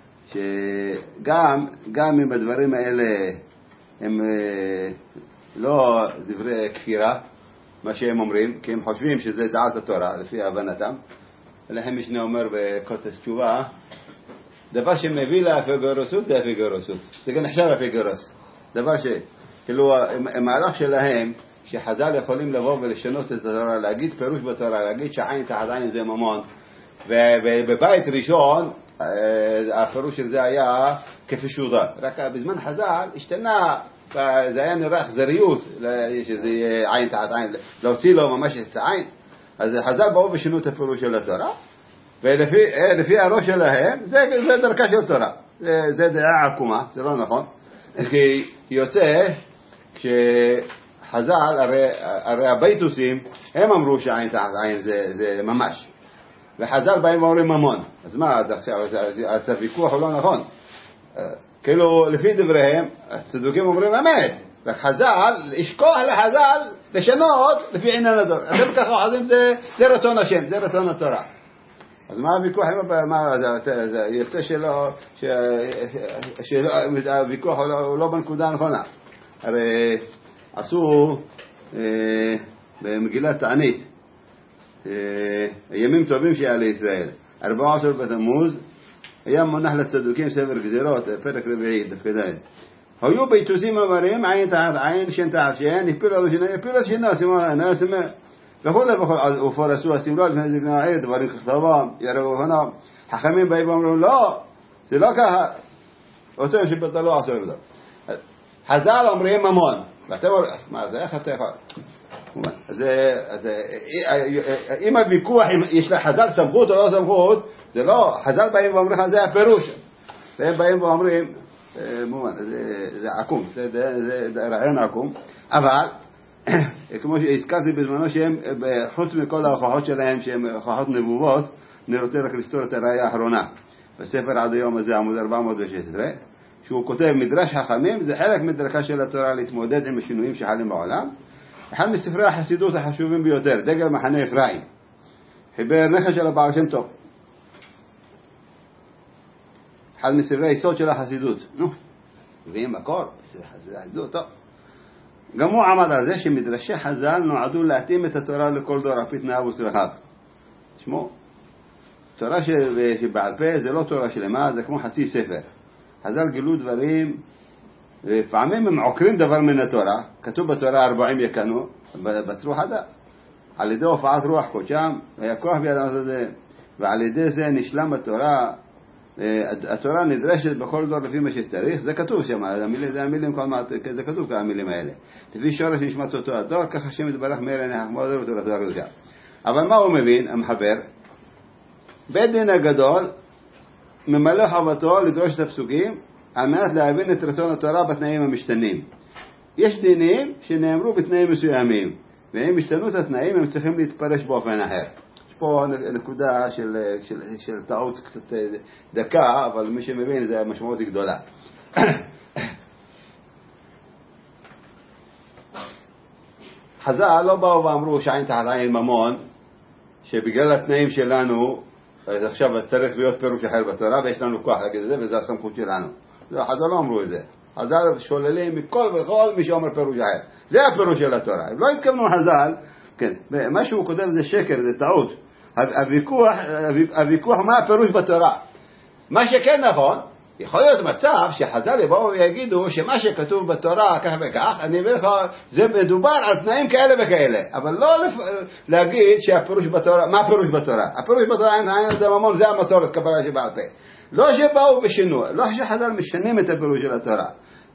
שגם גם אם הדברים האלה הם לא דברי כפירה, מה שהם אומרים, כי הם חושבים שזה דעת התורה, לפי הבנתם, ולכן משנה אומר בקוטס תשובה, דבר שמביא לאפיגורסות זה אפיגורסות, זה גם נחשב אפיגורוס, דבר ש... כאילו המהלך שלהם, שחז"ל יכולים לבוא ולשנות את התורה, להגיד פירוש בתורה, להגיד שעין תחת עין זה ממון, ובבית ראשון הפירוש של זה היה כפי שודר, רק בזמן חז"ל השתנה, זה היה נראה אכזריות שזה יהיה עין תחת עין, להוציא לו ממש את העין. אז חז"ל באו ושינו את הפירוש של התורה, ולפי הראש שלהם זה, זה דרכה של תורה, זה, זה דעה עקומה, זה לא נכון, כי יוצא כש... חז"ל, הרי, הרי הביתוסים, הם אמרו שעין תחת עין זה, זה ממש. וחז"ל באים ואומרים ממון. אז מה, אז הוויכוח הוא לא נכון. כאילו, לפי דבריהם, הצדוקים אומרים אמת. רק חז"ל, לשכוח לחז"ל, לשנות לפי עניין הדור. אתם ככה חוזרים, זה, זה רצון השם, זה רצון התורה. אז מה הוויכוח? מה, זה, זה יוצא שלא, שהוויכוח הוא לא, הוא לא בנקודה הנכונה. הרי... עשו אה, במגילת תענית אה, ימים טובים שהיה לישראל ארבעה עשר בתמוז היה מונח לצדוקים ספר גזירות פרק רביעי דף כדאי היו ביתוסים אמרים, עין תחת עין, שן תחת שן, הפילו לו שנה, הפילו לו שנה, סימן, נאסמה, וכל וכל, ופרסו הסמלו לפני זקנה העיר, דברים ככתבם, ירגו בפניו, חכמים באים ואומרים, לא, זה לא ככה, אותו שבטלו עשו לבדו. חז"ל אומרים ממון, ואתם אומרים, מה זה, איך אתה יכול? אז אם הוויכוח, יש לחז"ל סמכות או לא סמכות, זה לא, חז"ל באים ואומרים, זה הפירוש. והם באים ואומרים, זה עקום, זה רעיון עקום, אבל כמו שהזכרתי בזמנו שהם, חוץ מכל ההוכחות שלהם שהן הוכחות נבובות, אני רוצה רק לסתור את הראיה האחרונה בספר עד היום הזה, עמוד ארבע מאות ושש עשרה, שהוא כותב מדרש חכמים, זה חלק מדרכה של התורה להתמודד עם השינויים שחלים בעולם. אחד מספרי החסידות החשובים ביותר, דגל מחנה אפרים, חיבר נכד של הבעל שם טוב, אחד מספרי היסוד של החסידות. נו, מביאים מקור, זה החסידות, טוב. גם הוא עמד על זה שמדרשי חז"ל נועדו להתאים את התורה לכל דור, על פי תנאיו וצרכיו. תשמעו, תורה שבעל פה זה לא תורה שלמה, זה כמו חצי ספר. חז"ל גילו דברים, לפעמים הם עוקרים דבר מן התורה, כתוב בתורה ארבעים יקנו, בצרו חדה. על ידי הופעת רוח קודשם, היה כוח בידם הזה, ועל ידי זה נשלם התורה, התורה נדרשת בכל דור לפי מה שצריך, זה כתוב שם, זה המילים, זה כתוב כמה המילים האלה. לפי שורש נשמת אותו התור, ככה השם יתברך מאיר עיני חכמו עוזר ותורתו הקדושה. אבל מה הוא מבין, המחבר? בית דין הגדול ממלא חובתו לדרוש את הפסוקים, על מנת להבין את רצון התורה בתנאים המשתנים. יש דינים שנאמרו בתנאים מסוימים, ואם השתנו את התנאים הם צריכים להתפרש באופן אחר. יש פה נקודה של, של, של טעות קצת דקה, אבל מי שמבין זה משמעות גדולה. חז"ל לא באו ואמרו שעין תחת עין ממון, שבגלל התנאים שלנו אז עכשיו צריך להיות פירוש אחר בתורה ויש לנו כוח להגיד את זה וזה הסמכות שלנו. חז"ל לא אמרו את זה. חז"ל שוללים מכל וכל מי שאומר פירוש אחר. זה הפירוש של התורה. הם לא התכוונו חז"ל, כן, מה שהוא כותב זה שקר, זה טעות. הוויכוח, הוויכוח מה הפירוש בתורה. מה שכן נכון, יכול להיות מצב שחז"ל יבואו ויגידו שמה שכתוב בתורה כך וכך, אני אומר לך, זה מדובר על תנאים כאלה וכאלה, אבל לא להגיד שהפירוש בתורה, מה הפירוש בתורה? הפירוש בתורה אין זה ממון, זה המסורת קבלה שבעל פה. לא שבאו ושינו, לא שחז"ל משנים את הפירוש של התורה.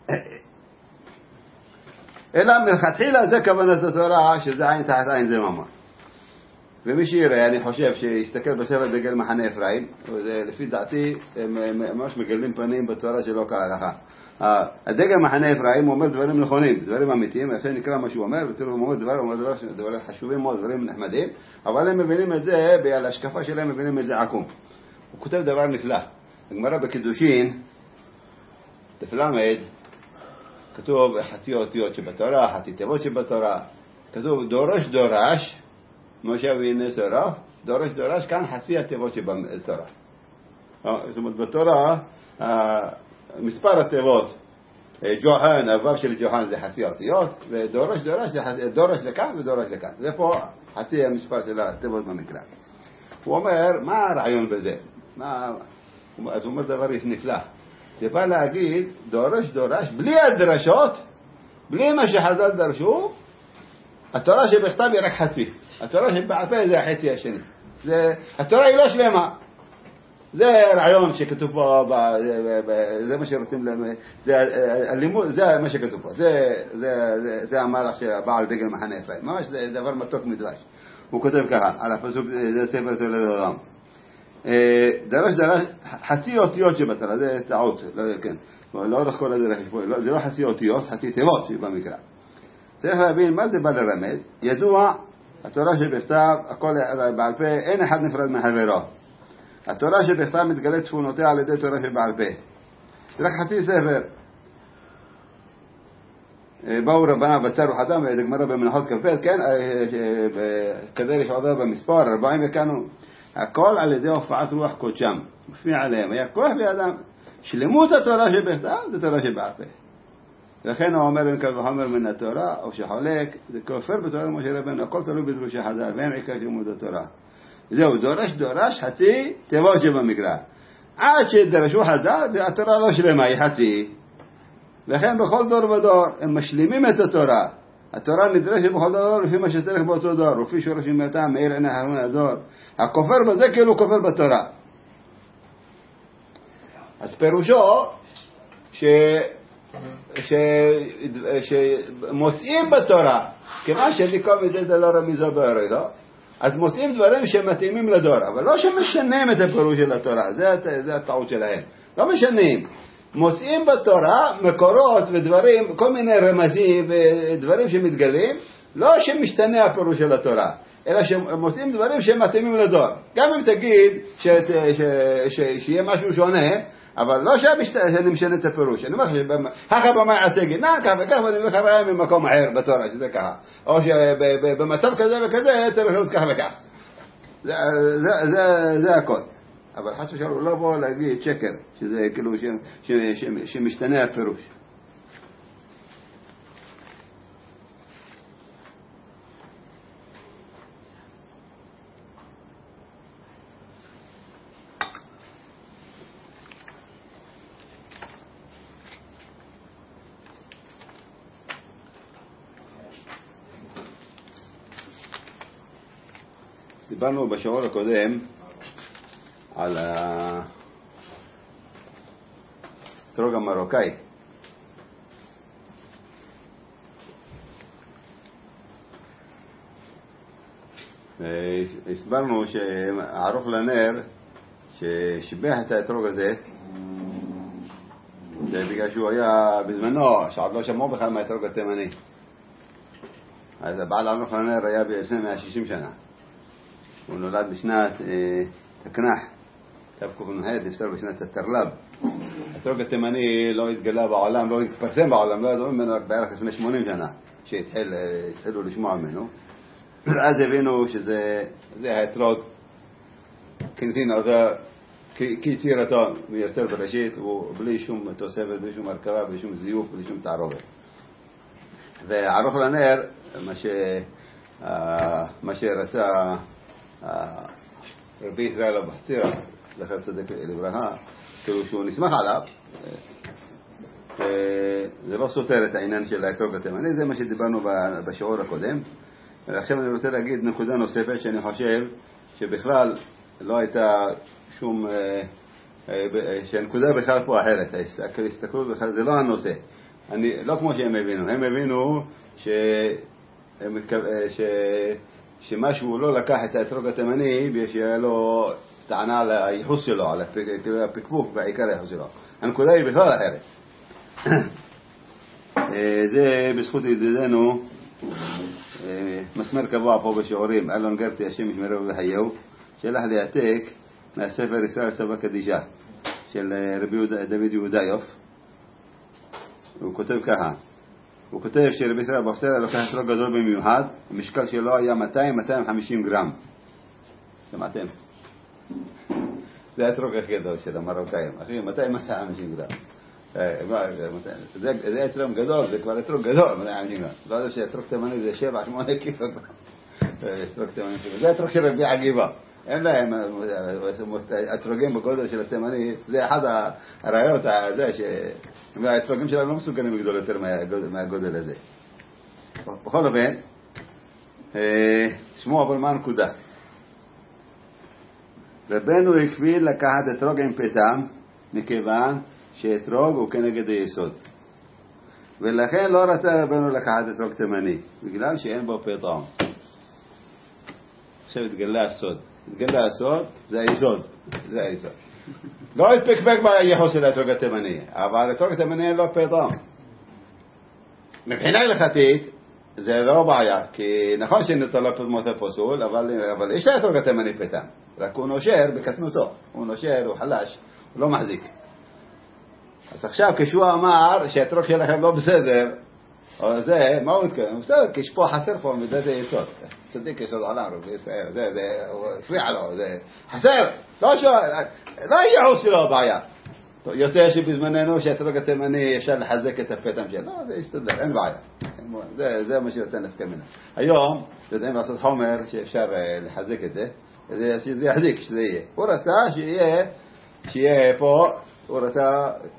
אלא מלכתחילה זה כוונת התורה, שזה עין תחת עין זה ממון. ומי שיראה, אני חושב שיסתכל בספר דגל מחנה אפרים, לפי דעתי הם ממש מגלים פנים בתורה שלא כהלכה. הדגל מחנה אפרים אומר דברים נכונים, דברים אמיתיים, לכן נקרא מה שהוא אומר, ותראו הוא אומר דברים, הוא אומר דברים חשובים מאוד, דברים נחמדים, אבל הם מבינים את זה, על ההשקפה שלהם מבינים את זה עקום. הוא כותב דבר נפלא. הגמרא בקידושין, דף למד, כתוב חצי אותיות שבתורה, חצי תיבות שבתורה, כתוב דורש דורש, משה והנה שרף, דורש דורש, כאן חצי התיבות שבתורה. זאת אומרת, בתורה, מספר התיבות, ג'וחן, הוו של ג'וחן זה חצי אותיות, ודורש דורש זה חצי, דורש לכאן ודורש לכאן. זה פה חצי המספר של התיבות במקרא. הוא אומר, מה הרעיון בזה? מה... אז הוא אומר דבר נפלא. זה בא להגיד, דורש דורש, בלי הדרשות, בלי מה שחז"ל דרשו, התורה שבכתב היא רק חצי. התורה שבעל פה זה החצי השני. זה, התורה היא לא שלמה. זה רעיון שכתוב פה, זה מה שרוצים לנו, זה הלימוד, זה מה שכתוב פה. זה, זה, זה, זה המהלך שבעל דגל מחנה אפרים. ממש זה דבר מתוק מדרש. הוא כותב ככה, על הפסוק, זה ספר תולדות העולם. דרש דרש, חצי אותיות שבתורה, זה טעות, כן. לא הולך כל הדרך, זה לא חצי אותיות, חצי תיבות שבמקרא. צריך להבין מה זה בא לרמז. ידוע, התורה שבכתב, הכל בעל פה, אין אחד נפרד מחברו. התורה שבכתב מתגלה צפונותיה על ידי תורה שבעל פה. זה רק חצי ספר. באו רבנה בצר וחדם, וזה גמרא במנחות כ"ב, כן? כדי לפעבר במספר, ארבעים וקנו. הכל על ידי הופעת רוח קודשם. מופיע עליהם. היה כוח בידם. שלמות התורה שבכתב זה תורה שבעל פה. לכן הוא אומר, אין קל וחומר מן התורה, או שחולק, זה כופר בתורה משה רבנו, הכל תלוי בדרושי חז"ל, ואין עיקר לימוד התורה. זהו, דורש דורש חצי תיבות שבמקרא. עד שדרשו חז"ל, התורה לא שלמה, היא חצי. לכן בכל דור ודור הם משלימים את התורה. התורה נדרשת בכל דור לפי מה שצריך באותו דור, לפי שורשים מתם, מאיר עיני חכמי הדור. הכופר בזה כאילו כופר בתורה. אז פירושו ש... ש... שמוצאים בתורה, כמה שדיקום את זה לא רמיזו בארי, לא? אז מוצאים דברים שמתאימים לדור, אבל לא שמשנים את הפירוש של התורה, זה, זה הטעות שלהם. לא משנים. מוצאים בתורה מקורות ודברים, כל מיני רמזים ודברים שמתגלים, לא שמשתנה הפירוש של התורה, אלא שמוצאים דברים שמתאימים לדור. גם אם תגיד ש... ש... ש... שיהיה משהו שונה, אבל לא שאני משנה את הפירוש. אני אומר ככה במה יעשה גינה, ככה וככה, ואני אומר לך ראה ממקום אחר בתורה, שזה ככה. או שבמצב כזה וכזה, צריך להיות ככה וככה. זה, זה, זה, זה הכל. אבל חס ושלום הוא לא בוא להגיד שקר, שזה כאילו ש, ש, ש, שמשתנה הפירוש. דיברנו בשיעור הקודם על האתרוג המרוקאי. הסברנו שערוך לנר ששיבח את האתרוג הזה, זה בגלל שהוא היה בזמנו, שעוד לא שמעו בכלל מהאתרוג התימני. אז הבעל ערוך לנר היה ב-אלפיים ומאה ושישים שנה. הוא נולד בשנת תקנח, תקנח, נפטר בשנת התרל"ב. האתרוג התימני לא התגלה בעולם, לא התפרסם בעולם, לא ידעו ממנו רק בערך לפני שמונים שנה, שהתחילו לשמוע ממנו. אז הבינו שזה האתרוג כנתין עוזר, כיצירתו מיוצר בראשית, ובלי שום תוספת, בלי שום הרכבה, בלי שום זיוף, בלי שום תערובת. וערוך לנר, מה שרצה רבי ישראל אבוחצירא, זכר צדיק לברכה, כאילו שהוא נסמך עליו, זה לא סותר את העניין של האתרוג התימני, זה מה שדיברנו בשיעור הקודם. עכשיו אני רוצה להגיד נקודה נוספת שאני חושב שבכלל לא הייתה שום, שהנקודה בכלל פה אחרת, ההסתכלות בכלל זה לא הנושא, אני, לא כמו שהם הבינו, הם הבינו ש... ש... שמשהו לא לקח את האתרוג התימני ושיהיה לו טענה על הייחוס שלו, על הפקפוק בעיקר הייחוס שלו. הנקודה היא בכלל אחרת. זה בזכות ידידנו מסמר קבוע פה בשיעורים, אלון גרטי השם ישמרו וחייהו, שלח לי העתק מהספר ישראל סבא קדישה של רבי דוד יהודיוף. הוא כותב ככה, הוא כותב שרבי ישראל אבוחצירא לוקח אתרוג גדול במיוחד, המשקל שלו היה מאתיים עד מאתיים וחמישים גרם. שמעתם? זה האתרוג הכי גדול של המרוקאים, אחי, מאתיים עד מאתיים וחמישים גרם. זה אתרוג גדול, זה כבר אתרוג גדול, מאתיים וחמישים גרם. לא יודע שאתרוג תימני זה שבע שמונה קילו. זה אתרוג של רבי עגיבא. אין להם אתרוגים בגודל של התימני, זה אחד הראיות, שהאתרוגים שלנו לא מסוגלים לגדול יותר מהגודל הזה. בכל אופן, תשמעו אבל מה הנקודה. רבנו הקפיד לקחת אתרוג עם פתם, מכיוון שאתרוג הוא כנגד היסוד. ולכן לא רצה רבנו לקחת אתרוג תימני, בגלל שאין בו פתם. עכשיו התגלה הסוד. התגלה הסוד, זה היסוד. זה היסוד. לא התפקפק ביחוס של האתרוג התימני, אבל האתרוג התימני אין לו פתם. מבחינה הלכתית, זה לא בעיה, כי נכון שנטל לו פתמות הפסול, אבל, אבל יש לאתרוג התימני פתם. רק הוא נושר בקטנותו. הוא נושר, הוא חלש, הוא לא מחזיק. אז עכשיו כשהוא אמר שהאתרוג שלכם לא בסדר, או זה, מה הוא מתכוון? הוא בסדר, כי יש פה חסר פה מידת היסוד. צדיק יסוד עולם, זה, זה, זה, הוא הפריע לו, זה חסר. לא שואל, לא ייעוץ שלו הבעיה. יוצא שבזמננו שהאתרוג התימני אפשר לחזק את הפתם שלו, לא, זה יסתדר, אין בעיה. זה, זה מה שיוצא נפקא ממנו. היום, יודעים לעשות חומר שאפשר לחזק את זה, זה יחזיק, שזה יהיה. הוא רצה שיהיה, שיהיה פה, הוא רצה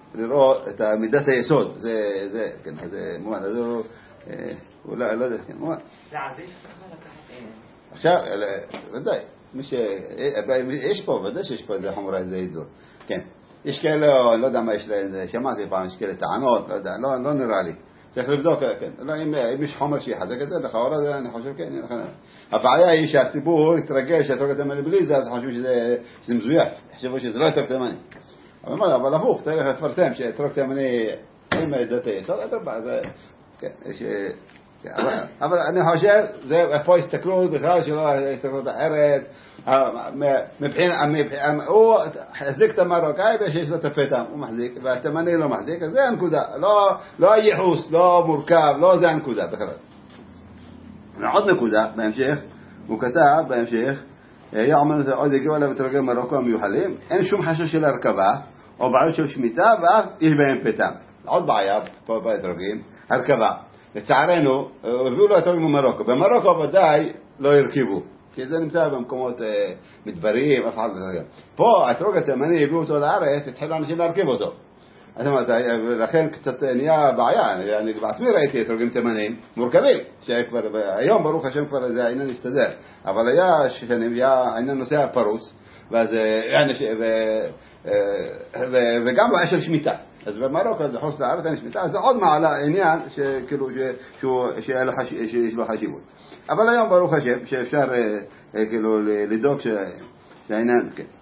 לראות את מידת היסוד. זה, זה, כן, זה מובן, זה אולי, לא יודע, כן, מובן. זה עדיף צריך לקחת... עכשיו, ודאי, מי ש... יש פה, ודאי שיש פה איזה חומרה, איזה הידור. כן. יש כאלה, לא יודע מה יש להם, שמעתי פעם, יש כאלה טענות, לא יודע, לא, לא נראה לי. צריך לבדוק, כן. לא, אם, אם יש חומר שיחזק את זה, לכאורה זה, אני חושב, כן. הבעיה היא שהציבור יתרגש שהתרוק התימני בלי זה, אז חושבים שזה, שזה מזויף. חשבו שזה לא התרוק תימני. אבל, אבל הפוך, צריך לפרסם שהתרוק תימני, אם דת היסוד, זה, כן, יש... אבל, אבל אני חושב, זה פה הסתכלות בכלל שלא הסתכלות אחרת, מבחינת, הוא החזיק את המרוקאי ושיש לו את הפתם, הוא מחזיק, והתימני לא מחזיק, אז זה הנקודה, לא, לא הייחוס, לא מורכב, לא זה הנקודה בכלל. עוד נקודה, בהמשך, הוא כתב בהמשך, יעמד עוד יגיעו עליו ותרגם מרוקו המיוחלים, אין שום חשש של הרכבה, או בעיות של שמיטה, ואף יש בהם פתם. עוד בעיה, פה בהתרגים, הרכבה. לצערנו, הביאו לו התרוגים במרוקו. במרוקו ודאי לא ירכיבו, כי זה נמצא במקומות אה, מדבריים, אף אחד לא. פה, התרוג התימני הביאו אותו לארץ, התחילו אנשים להרכיב אותו. אז לכן קצת נהיה בעיה. אני בעצמי ראיתי התרוגים תימניים מורכבים, שכבר, היום ברוך השם כבר זה העניין הסתדר. אבל היה שנים, היה העניין נושא הפרוץ, ואז, ו, ו, וגם בעיה של שמיטה. אז במרוקו זה חוץ לארץ אין שמיטה, אז זה עוד מעלה עניין שכאילו שיש לו חשיבות. אבל היום ברוך השם שאפשר כאילו לדאוג שהעניין, כן.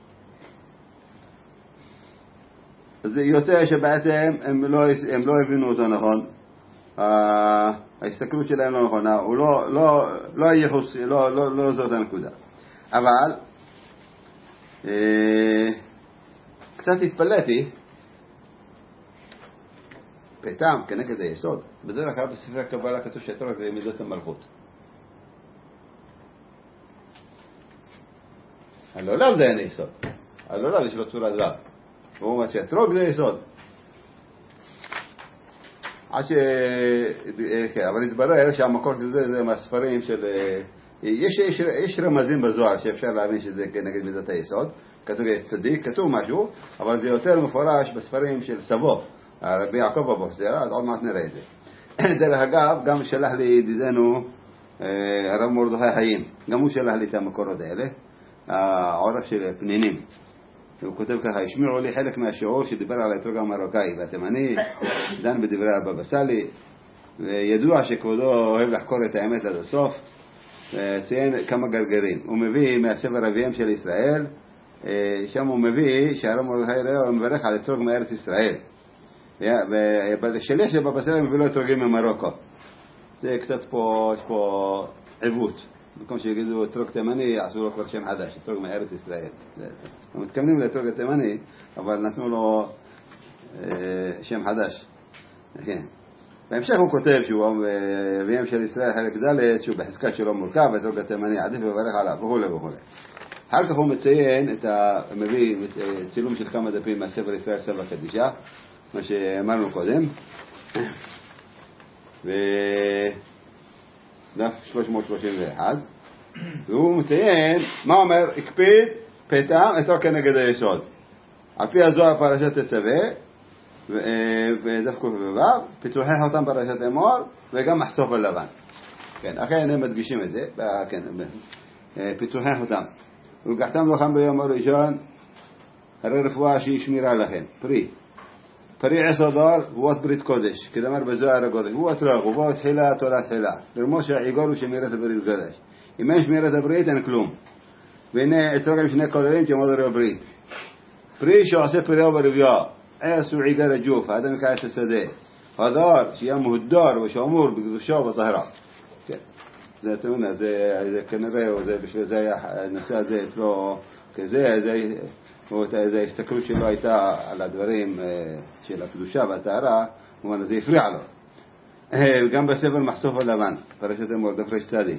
אז יוצא שבעצם הם לא, הם לא הבינו אותו נכון, ההסתכלות שלהם לא נכונה, הוא לא, לא, לא היחוס, לא, לא, לא זאת הנקודה. אבל קצת התפלאתי, פתם כנגד היסוד, בדרך כלל בספרי הקבלה כתוב שהתרוק זה מידות המלכות. הלולב זה אין היסוד, הלולב יש לו צורה דבר, והוא אומר שהתרוק זה היסוד. עד ש... אבל התברר שהמקור הזה זה מהספרים של... יש, יש, יש רמזים בזוהר שאפשר להבין שזה כנגד מידת היסוד, כתוב צדיק, כתוב משהו, אבל זה יותר מפורש בספרים של סבו. הרבי יעקב אבו חזרה, אז עוד מעט נראה את זה. דרך אגב, גם שלח לי ידידנו הרב מרדכי חיים, גם הוא שלח לי את המקורות האלה, העורך של פנינים. הוא כותב ככה, השמיעו לי חלק מהשיעור שדיבר על האתרוג המרוקאי והתימני, דן בדברי הבבא סאלי, וידוע שכבודו אוהב לחקור את האמת עד הסוף, ציין כמה גרגרים. הוא מביא מהספר אביהם של ישראל, שם הוא מביא שהרב מרדכי הוא מברך על אתרוג מארץ ישראל. ובשליח של בבא סאלי מביא לו אתרוגים ממרוקו. זה קצת פה, יש פה עיוות. במקום שיגידו אתרוג תימני, יעשו לו כבר שם חדש, אתרוג מארץ ישראל. הם מתכוונים לאתרוג התימני, אבל נתנו לו שם חדש. בהמשך הוא כותב שהוא אביהם של ישראל חלק ד' שהוא בחזקת שלו מורכב, אתרוג התימני עדיף וברך עליו וכו' וכו'. אחר כך הוא מציין, מביא צילום של כמה דפים מהספר ישראל סבא קדישה, מה שאמרנו קודם, ודף שלוש מאות שלושים ואחת, והוא מציין, מה אומר? הקפיד פתם אתרוג כנגד היסוד. על פי הזוהר פרשת תצווה, ודף קוף ובב, פיתוחי חותם פרשת אמור, וגם מחשוף הלבן. כן, אחרי הם מדגישים את זה, כן, פיתוחי חותם. ולקחתם לכם ביום הראשון, הרי רפואה שהיא שמירה לכם, פרי. פרי עשודור הוא ברית קודש, כדאמר בזוהר הקודש, הוא אתרוג, ובו תחילה תורה תחילה, לרמוס שהעיגול הוא שמירת הברית קודש. אם אין שמירת הברית אין כלום. והנה אתרוג עם שני כוללים כמו דרי הברית. פרי שעושה פריו ברבייה, עש הוא עיגל הג'וף, האדם יקעס השדה. הדור שיהיה מהודר ושאמור בקדושו ובטהרה. כן. זה תאונה, זה כנראה, זה בשביל זה הנושא הזה אצלו כזה, זה ההסתכלות שלו הייתה על הדברים של הקדושה והטהרה, זה הפריע לו. גם בספר מחשוף הלבן, פרשת אמור, דף רש צדי.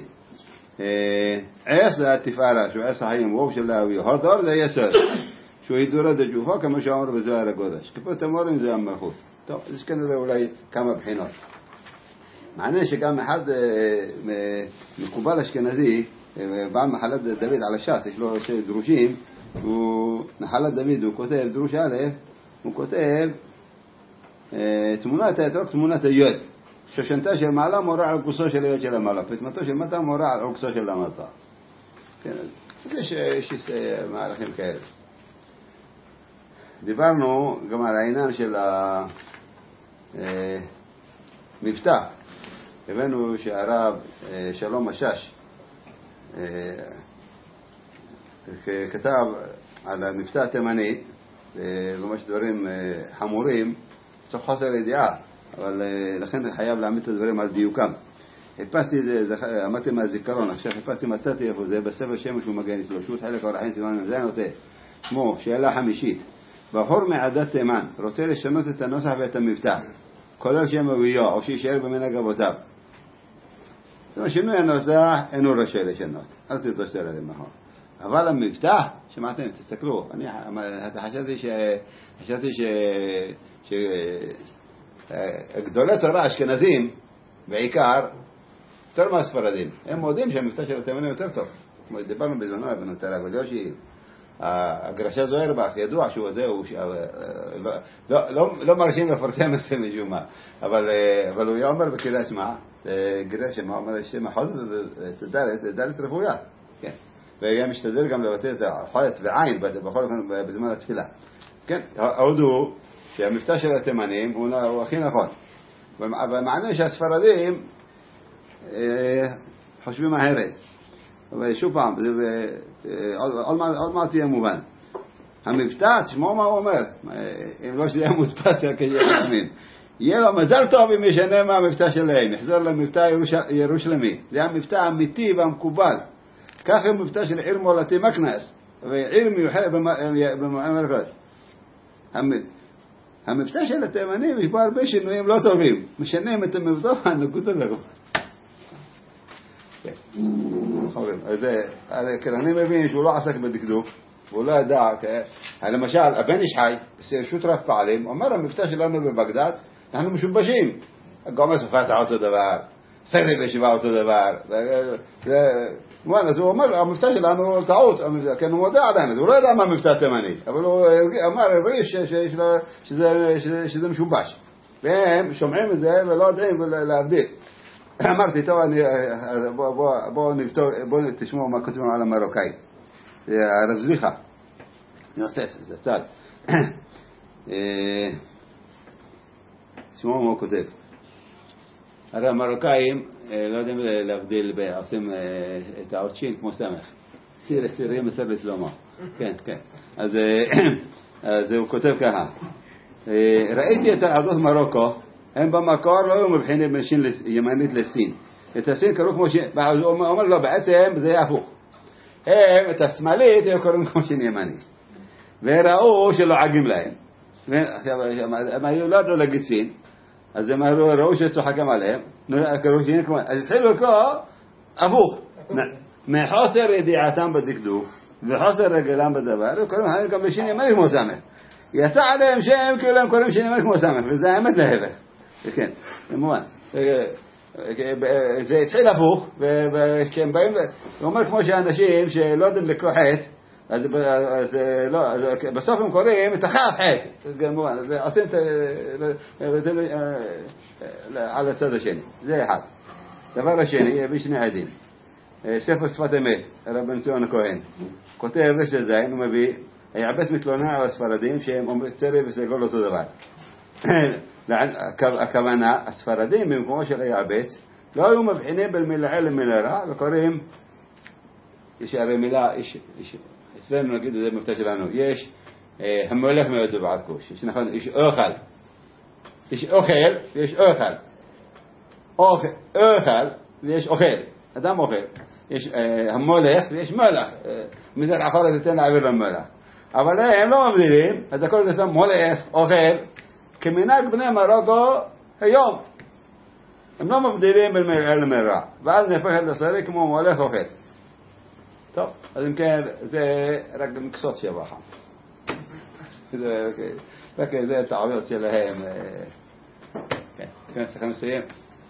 עש זה התפארה, שהוא עש החיים, ווב של להווי. הדור זה יסוד, שהוא ידורד הג'ופה, כמו שאמר בזוהר הקודש. כפות אמורים זה המלכות. טוב, יש כנראה אולי כמה בחינות. מעניין שגם אחד מקובל אשכנזי, בעל מחלת דוד על הש"ס, יש לו דרושים, הוא נחלת דוד, הוא כותב דרוש א', הוא כותב, תמונת האתרוג, תמונת היוד. שושנתה של מעלה מורה על כוסו של היוד של המעלה. פטמתו של מטה מורה על כוסו של המטה. כן, יש, יש מהלכים כאלה. דיברנו גם על העניין של המבטא. הבאנו שהרב שלום משש כתב על המבטא התימני, וממש דברים חמורים, צריך חוסר ידיעה, אבל לכן חייב להעמיד את הדברים על דיוקם. חיפשתי, אמרתי מהזיכרון, עכשיו חיפשתי מצאתי איפה זה, בספר שמש ומגן, שלושות חלק אורחים סימן ממזיין נוטה. שמו, שאלה חמישית. בחור מעדת תימן רוצה לשנות את הנוסח ואת המבטא, כולל שם הוויו, או שישאר במנהג אבותיו. שינוי הנוסח אינו רשאי לשנות, אל תתרשת על זה מחר. אבל המבטא, שמעתם, תסתכלו, אני חשבתי ש... חשבתי ש... ש... גדולי תורה אשכנזים, בעיקר, יותר מהספרדים, הם מודים שהמבטא של התימנים יותר טוב. כמו דיברנו בזמנו, אבנו תרא גוליושי, הגרשה זוהרבך, ידוע שהוא זה, הוא... לא, לא, לא, לא מרשים לפרסם את זה משום מה, אבל, אבל הוא אומר בקריאה שמע, גרשה שמע, אומר שם החוד, דלת, דלת רפויה, כן. וגם משתדל גם לבטא את החולת ועין בכל אופן בזמן התפילה. כן, הודו שהמבטא של התימנים הוא, הוא הכי נכון. במענה שהספרדים חושבים אחרת. ושוב פעם, עוד מעט תהיה מובן. המבטא, תשמעו מה הוא אומר, אם לא שזה יהיה מודפס כשאמין. יהיה לו מזל טוב אם ישנה מהמבטא שלהם, יחזור למבטא ירושלמי. זה המבטא האמיתי והמקובל. כך הוא מבטא של עיר מולדתי מקנס, ועיר מיוחד במרכז. המבטא של התימנים יש בו הרבה שינויים לא טובים. משנים את המבטא והנקודה לרוב. אני מבין שהוא לא עסק בדקדוק, והוא לא ידע, למשל, הבן איש חי, ברשות רב פעלים, אומר המבטא שלנו בבגדד, אנחנו משובשים. גם השפת אותו דבר, סרב ישיבה אותו דבר. אז הוא אומר, המבטא שלנו טעות, כן, הוא מודע עדיין, הוא לא ידע מה המבטא התימני, אבל הוא אמר, הרגיש שזה משובש. והם שומעים את זה ולא יודעים להבדיל. אמרתי, טוב, בואו תשמעו מה כותבים על המרוקאי. הרב זליחה, יוסף, זה צד. תשמעו מה הוא כותב. הרי המרוקאים לא יודעים להבדיל, עושים את העודשין כמו סמך. סיר, סיר, יהיה מסר לסלומה. כן, כן. אז הוא כותב ככה. ראיתי את העדות מרוקו, הם במקור לא היו מבחינים בין שין ימנית לסין. את הסין קראו כמו שין, הוא אומר לו בעצם זה הפוך. הם את השמאלית היו קוראים כמו שין ימנית. וראו שלא עגים להם. הם היו לא ידעו להגיד סין. אז הם ראו שצוחקים עליהם, אז התחילו לקרוא הפוך, מחוסר ידיעתם בדקדוק וחוסר רגלם בדבר, קוראים להם גם לשין ימני כמו סמך. יצא עליהם שהם כאילו הם קוראים שין ימני כמו סמך, וזה האמת להלך. כן, במובן. זה התחיל הפוך, וכשהם באים, הוא אומר כמו שאנשים שלא יודעים לקרוא חטא, אז לא, בסוף הם קוראים את החף חטא, כמובן, עושים על הצד השני, זה אחד. דבר השני, בשני עדים, ספר שפת אמת, הרב בן ציון הכהן, כותב רשת זין, הוא מביא, היעבס מתלונן על הספרדים שהם אומרים צרי וסגול אותו דבר. הכוונה, הספרדים במקומו של היעבס, לא היו מבחינים בין מילה למילה רע, וקוראים, יש הרי מילה, אצלנו נגיד את זה מבטא שלנו, יש המולך מאוד בעד כוש, יש נכון, יש אוכל, יש אוכל ויש אוכל, אוכל ויש אוכל, אדם אוכל, יש המולך ויש מולך, מזרע אחרת ניתן להעביר למולך, אבל הם לא מבדילים, אז הכל זה סתם מולך, אוכל, כמנהג בני מרוקו היום, הם לא מבדילים בין מילה למילה, ואז נהפך את הסרט כמו מולך אוכל. טוב, אז אם כן, זה רק מקסות שבחה. רק זה טעויות שלהם. כן, כן, צריכים לסיים.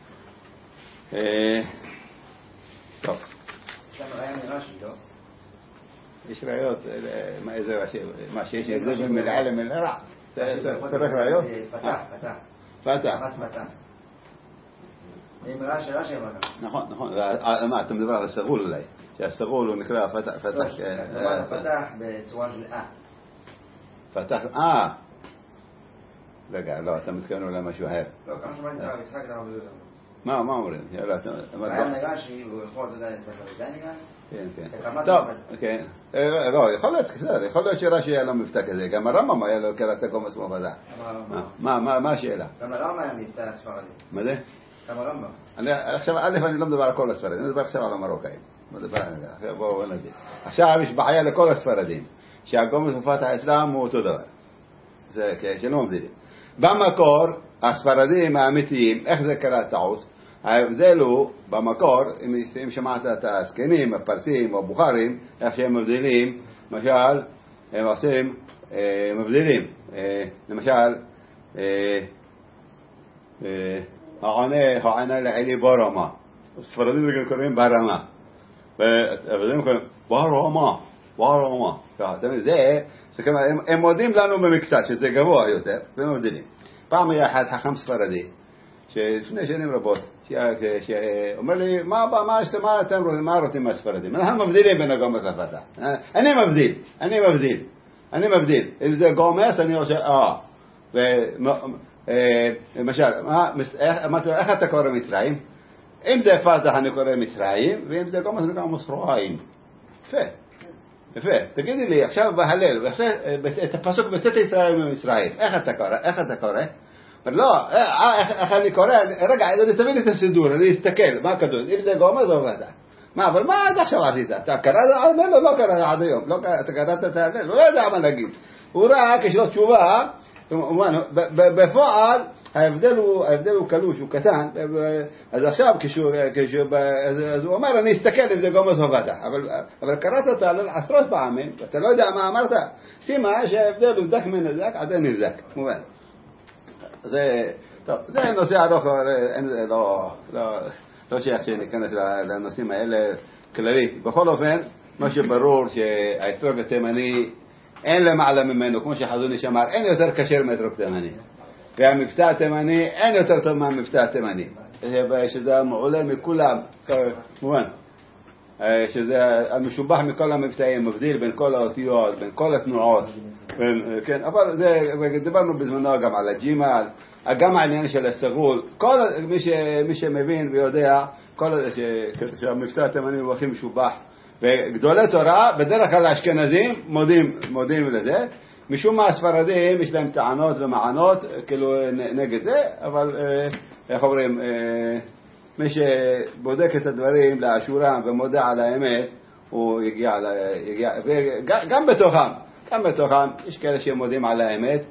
טוב. יש לנו ראיה מרש"י, לא? יש ראיות, מה שיש, זה בין מלאה למלאה. צריך ראיות? פתח, פתח. פתח. ממש פתח. אם רש"י, רש"י אמר ככה. נכון, נכון. מה, אתה מדבר על הסגול אולי. שהסגול הוא נקרא פתח. פתח בצורה של אה. פתח, אה. רגע, לא, אתה מתכוון אולי משהו אחר. לא, כמה שמעתי את הרב יצחק את הרב יהודה. מה, מה אומרים? יאללה, אתה... היה מרש"י, והוא יכול, אתה יודע, את זה נראה? כן, כן. טוב, כן. לא, יכול להיות, יכול להיות שרש"י היה לו מבטא כזה. גם הרמב"ם היה לו קראת קומץ מעובדה. מה השאלה? גם הרמב"ם היה מבטא הספרדי. מה זה? גם הרמב"ם. עכשיו, א', אני לא מדבר על כל הספרדים, אני מדבר עכשיו על המרוקאים. בואו נגיד. עכשיו יש בעיה לכל הספרדים, שהקומץ מופת האסלאם הוא אותו דבר. זה שלא מבדילים. במקור, הספרדים האמיתיים, איך זה קרה טעות? ההבדל הוא, במקור, אם שמעת את הסקנים, הפרסים או הבוכרים, איך שהם מבדילים, למשל, הם עושים מבדילים. למשל, העונה לעילי ברמה. הספרדים קוראים ברמה. והבדילים קוראים ברמה, ברמה. הם מודים לנו במקצת, שזה גבוה יותר, והם מבדילים. פעם היה אחד חכם ספרדי, שלפני שנים רבות, שאומר לי, מה אתם רוצים, מה רוצים מהספרדים? אנחנו מבדילים בין הגומס לפתח. אני מבדיל, אני מבדיל, אני מבדיל. אם זה גומס, אני רוצה, אה. למשל, איך אתה קורא מצרים? אם זה פתח, אני קורא מצרים, ואם זה גומס, אני קורא מסרעים. יפה, יפה. תגידי לי, עכשיו בהלל, את הפסוק בצאת ישראל ממצרים, איך אתה קורא? איך אתה קורא? לא, איך אני קורא? רגע, תביא לי את הסידור, אני אסתכל, מה כתוב? אם זה גומס או פתח? מה, אבל מה עד עכשיו עשית? אתה קראת ההלל או לא קראת עד היום? אתה קראת את ההלל? הוא לא יודע מה להגיד. הוא רק, יש לו תשובה, בפועל, ההבדל הוא, ההבדל הוא קלוש, הוא קטן, אז עכשיו כשהוא, אז הוא אומר, אני אסתכל אם זה גומס או פתח, אבל קראת את ההלל עשרות פעמים, אתה לא יודע מה אמרת, שימה שההבדל הוא דק מנזק, עדיין נבזק, מובן. זה, טוב, זה נושא ארוך, לא, לא, לא שייך שניכנס לנושאים האלה כללי. בכל אופן, מה שברור שהאתרוג התימני אין למעלה ממנו, כמו שחזון איש אמר, אין יותר קשר מאתרוג תימני. והמבטא התימני אין יותר טוב מהמבטא התימני. שזה מעולה מכולם, כמובן. שזה המשובח מכל המבטאים, מבדיל בין כל האותיות, בין כל התנועות. כן, אבל זה, דיברנו בזמנו גם על הג'ימל, גם העניין של הסגול, כל מי, ש, מי שמבין ויודע, כל שהמבטא התימני הוא הכי משובח, וגדולי תורה, בדרך כלל האשכנזים מודים, מודים לזה, משום מה הספרדים יש להם טענות ומענות, כאילו נגד זה, אבל איך אומרים, מי שבודק את הדברים לאשורם ומודע על האמת, הוא יגיע, יגיע וגם בתוכם, גם בתוכם, יש כאלה שמודים על האמת,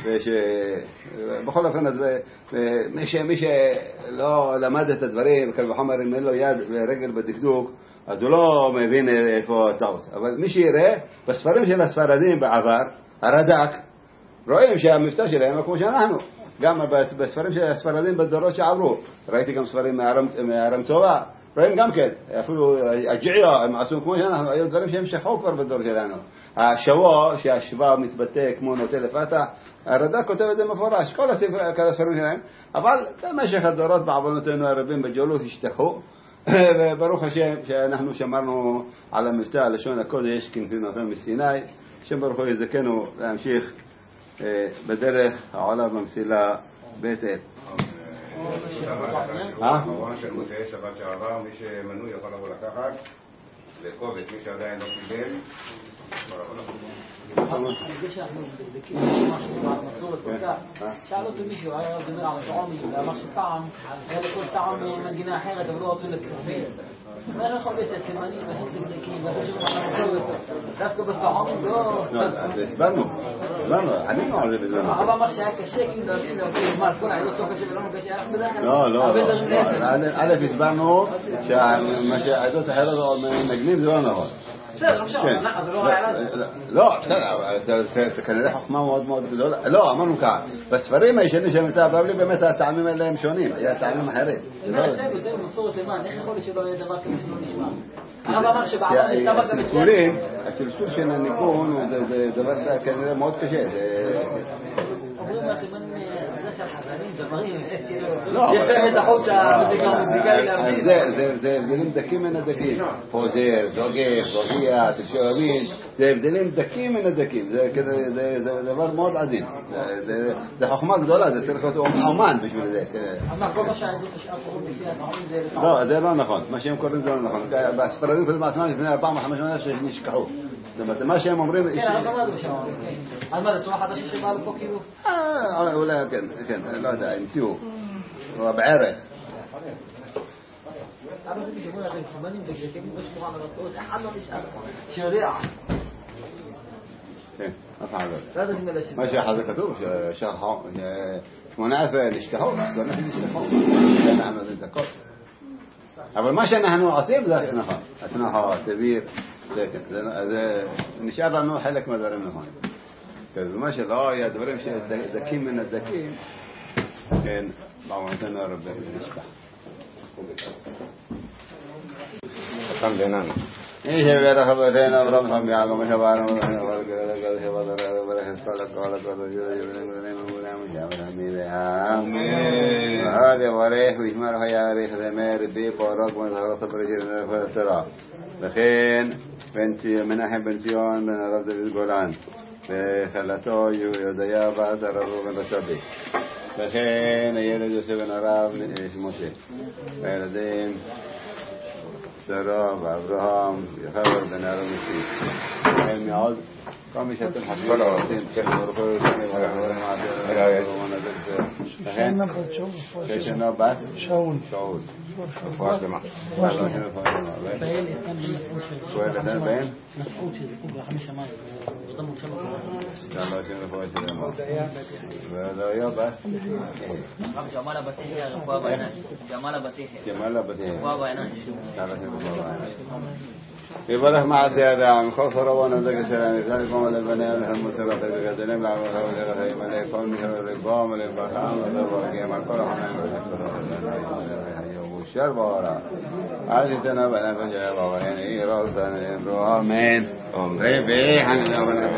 ובכל אופן, מי שלא למד את הדברים, קל וחומר אם אין לו יד ורגל בדקדוק, אז הוא לא מבין איפה הטעות. אבל מי שיראה, בספרים של הספרדים בעבר, הרד"ק, רואים שהמבטא שלהם הוא כמו שאנחנו. גם בספרים של הספרדים בדורות שעברו, ראיתי גם ספרים מהרם צובא, רואים גם כן, אפילו הג'עיה, הם עשו כמו שאנחנו, היו דברים שהם שכחו כבר בדור שלנו. השבוע, שהשבוע מתבטא כמו נוטה לפתח, הרד"ק כותב את זה מפורש, כל הספרים שלהם, אבל במשך הדורות בעוונותינו הרבים בג'ולות השתכחו, וברוך השם שאנחנו שמרנו על המבטא, לשון הקודש, כנתינותינו מסיני, השם ברוך הוא יזכנו להמשיך בדרך העולה במסילה בית אל. הרעיון של מוצאי שבת שעבר, מי שמנוי יכול לבוא לקחת לקובץ, מי שעדיין לא קיבל. בגלל שאנחנו בדקים משהו במסורת כל כך, שאל אותו מישהו, היה מדבר על טעמי, ואמר שטעם, היה לכל טעם מנגינה אחרת, אבל לא רצו לקרבל. מה לא יכול להיות התימני והחצי בדקים, ואתה שוב במסורת, דווקא בטעם, לא... הסברנו, הסברנו, ענינו על זה בזמנו. הרב אמר שהיה קשה, כאילו להבין, להבין, מה, כל העדות לא קשה ולא קשה, אנחנו בדרך כלל... לא, לא, א' הסברנו שהעדות אחרות מנגנים זה לא נכון. בסדר, לא משהו, זה לא היה לא, בסדר, זה כנראה חוכמה מאוד מאוד גדולה. לא, אמרנו כך, בספרים הישנים של מבטא הבבלי באמת הטעמים האלה הם שונים, היה טעמים אחרים. זה זה מסורת תימן, איך יכול להיות שלא יהיה דבר כזה שלא נשמע? הרב אמר שבעבר נכתב גם הסלסולים, הסלסול של הניגון זה דבר כנראה מאוד קשה. זה הבדלים דקים מן הדקים. חוזר, זוגף, זוגיה, תקשורמין, זה הבדלים דקים מן הדקים. זה דבר מאוד עדין. זה חוכמה גדולה, זה צריך להיות אומן בשביל זה. אבל כל מה שהעדות השאר קוראים לפי התחומים זה... לא, זה לא נכון. מה שהם קוראים זה לא נכון. בספרדים כזה בעצמם לפני ארבע מאות וחמש מאות שנשכחו. זאת אומרת, מה שהם אומרים... כן, אבל גם מה זה בשביל אומרים, כן. אז מה, זה צורה חדשה שבאה לפה כאילו? אה, אולי, כן, כן, לא יודע, המציאו. בערך. אבל זה בשביל הזה, חמנים דקדקים בשמורה מרתקות, אחד לא נשאר. שיודע. כן, אף אחד לא יודעת אם אלה שבא. מה שאחד זה כתוב, שמונה עשרה נשכחו, לא נחים נשכחו. אנחנו זה דקות. אבל מה שאנחנו עושים זה נכון. התנועה, תביר, זה נשאר לנו חלק מהדברים נכון. ומה שלא היה דברים שדקים מן הדקים, כן, בעוונתנו הרבה נשכח. חתם בינן. إيش بيرخ بثين أبرم هم يعقوم شبارم وذكر ذكر شبار ذكر خسالة قالت وذكر جبنا قدنا مقولا مجامل حميدها هذا وريه ويشمر هيا ريخ ذمير بي فورق من هذا صبر جيرنا فترى لخين بنتي من أحب بنتيون من رفض الجولان خلته يوديا بعد ربو من رسبي لخين يلد يوسف بن عرب موسى ويلدين سارة وأبراهام يخبر بن أرام الشيخ هم يعود قام يشتم حفظ الوقتين كيف ورخوه كمي ورحوه معدل شأن شأن بعد شاول شاول واش لما بين كان مسؤول وين ده بين مسؤول شيء يكون خمسة ماي وضمن شبكة الله شنو فوق شنو ولا يا بس رب جمال بتيه بابا هنا جمال بتيه جمال بتيه بابا هنا يبارك مع زيادة عن خوف روانا ذلك السلام ذلك قوم البناء لهم مترفق بقدرهم لعمل هؤلاء الخير من يكون من الرقام والإنباقام والإنباقية مع كل حمام والشر بورا هذه تنبأ نفسها بابا يعني إيه رأسا إبراهيم ريبي حن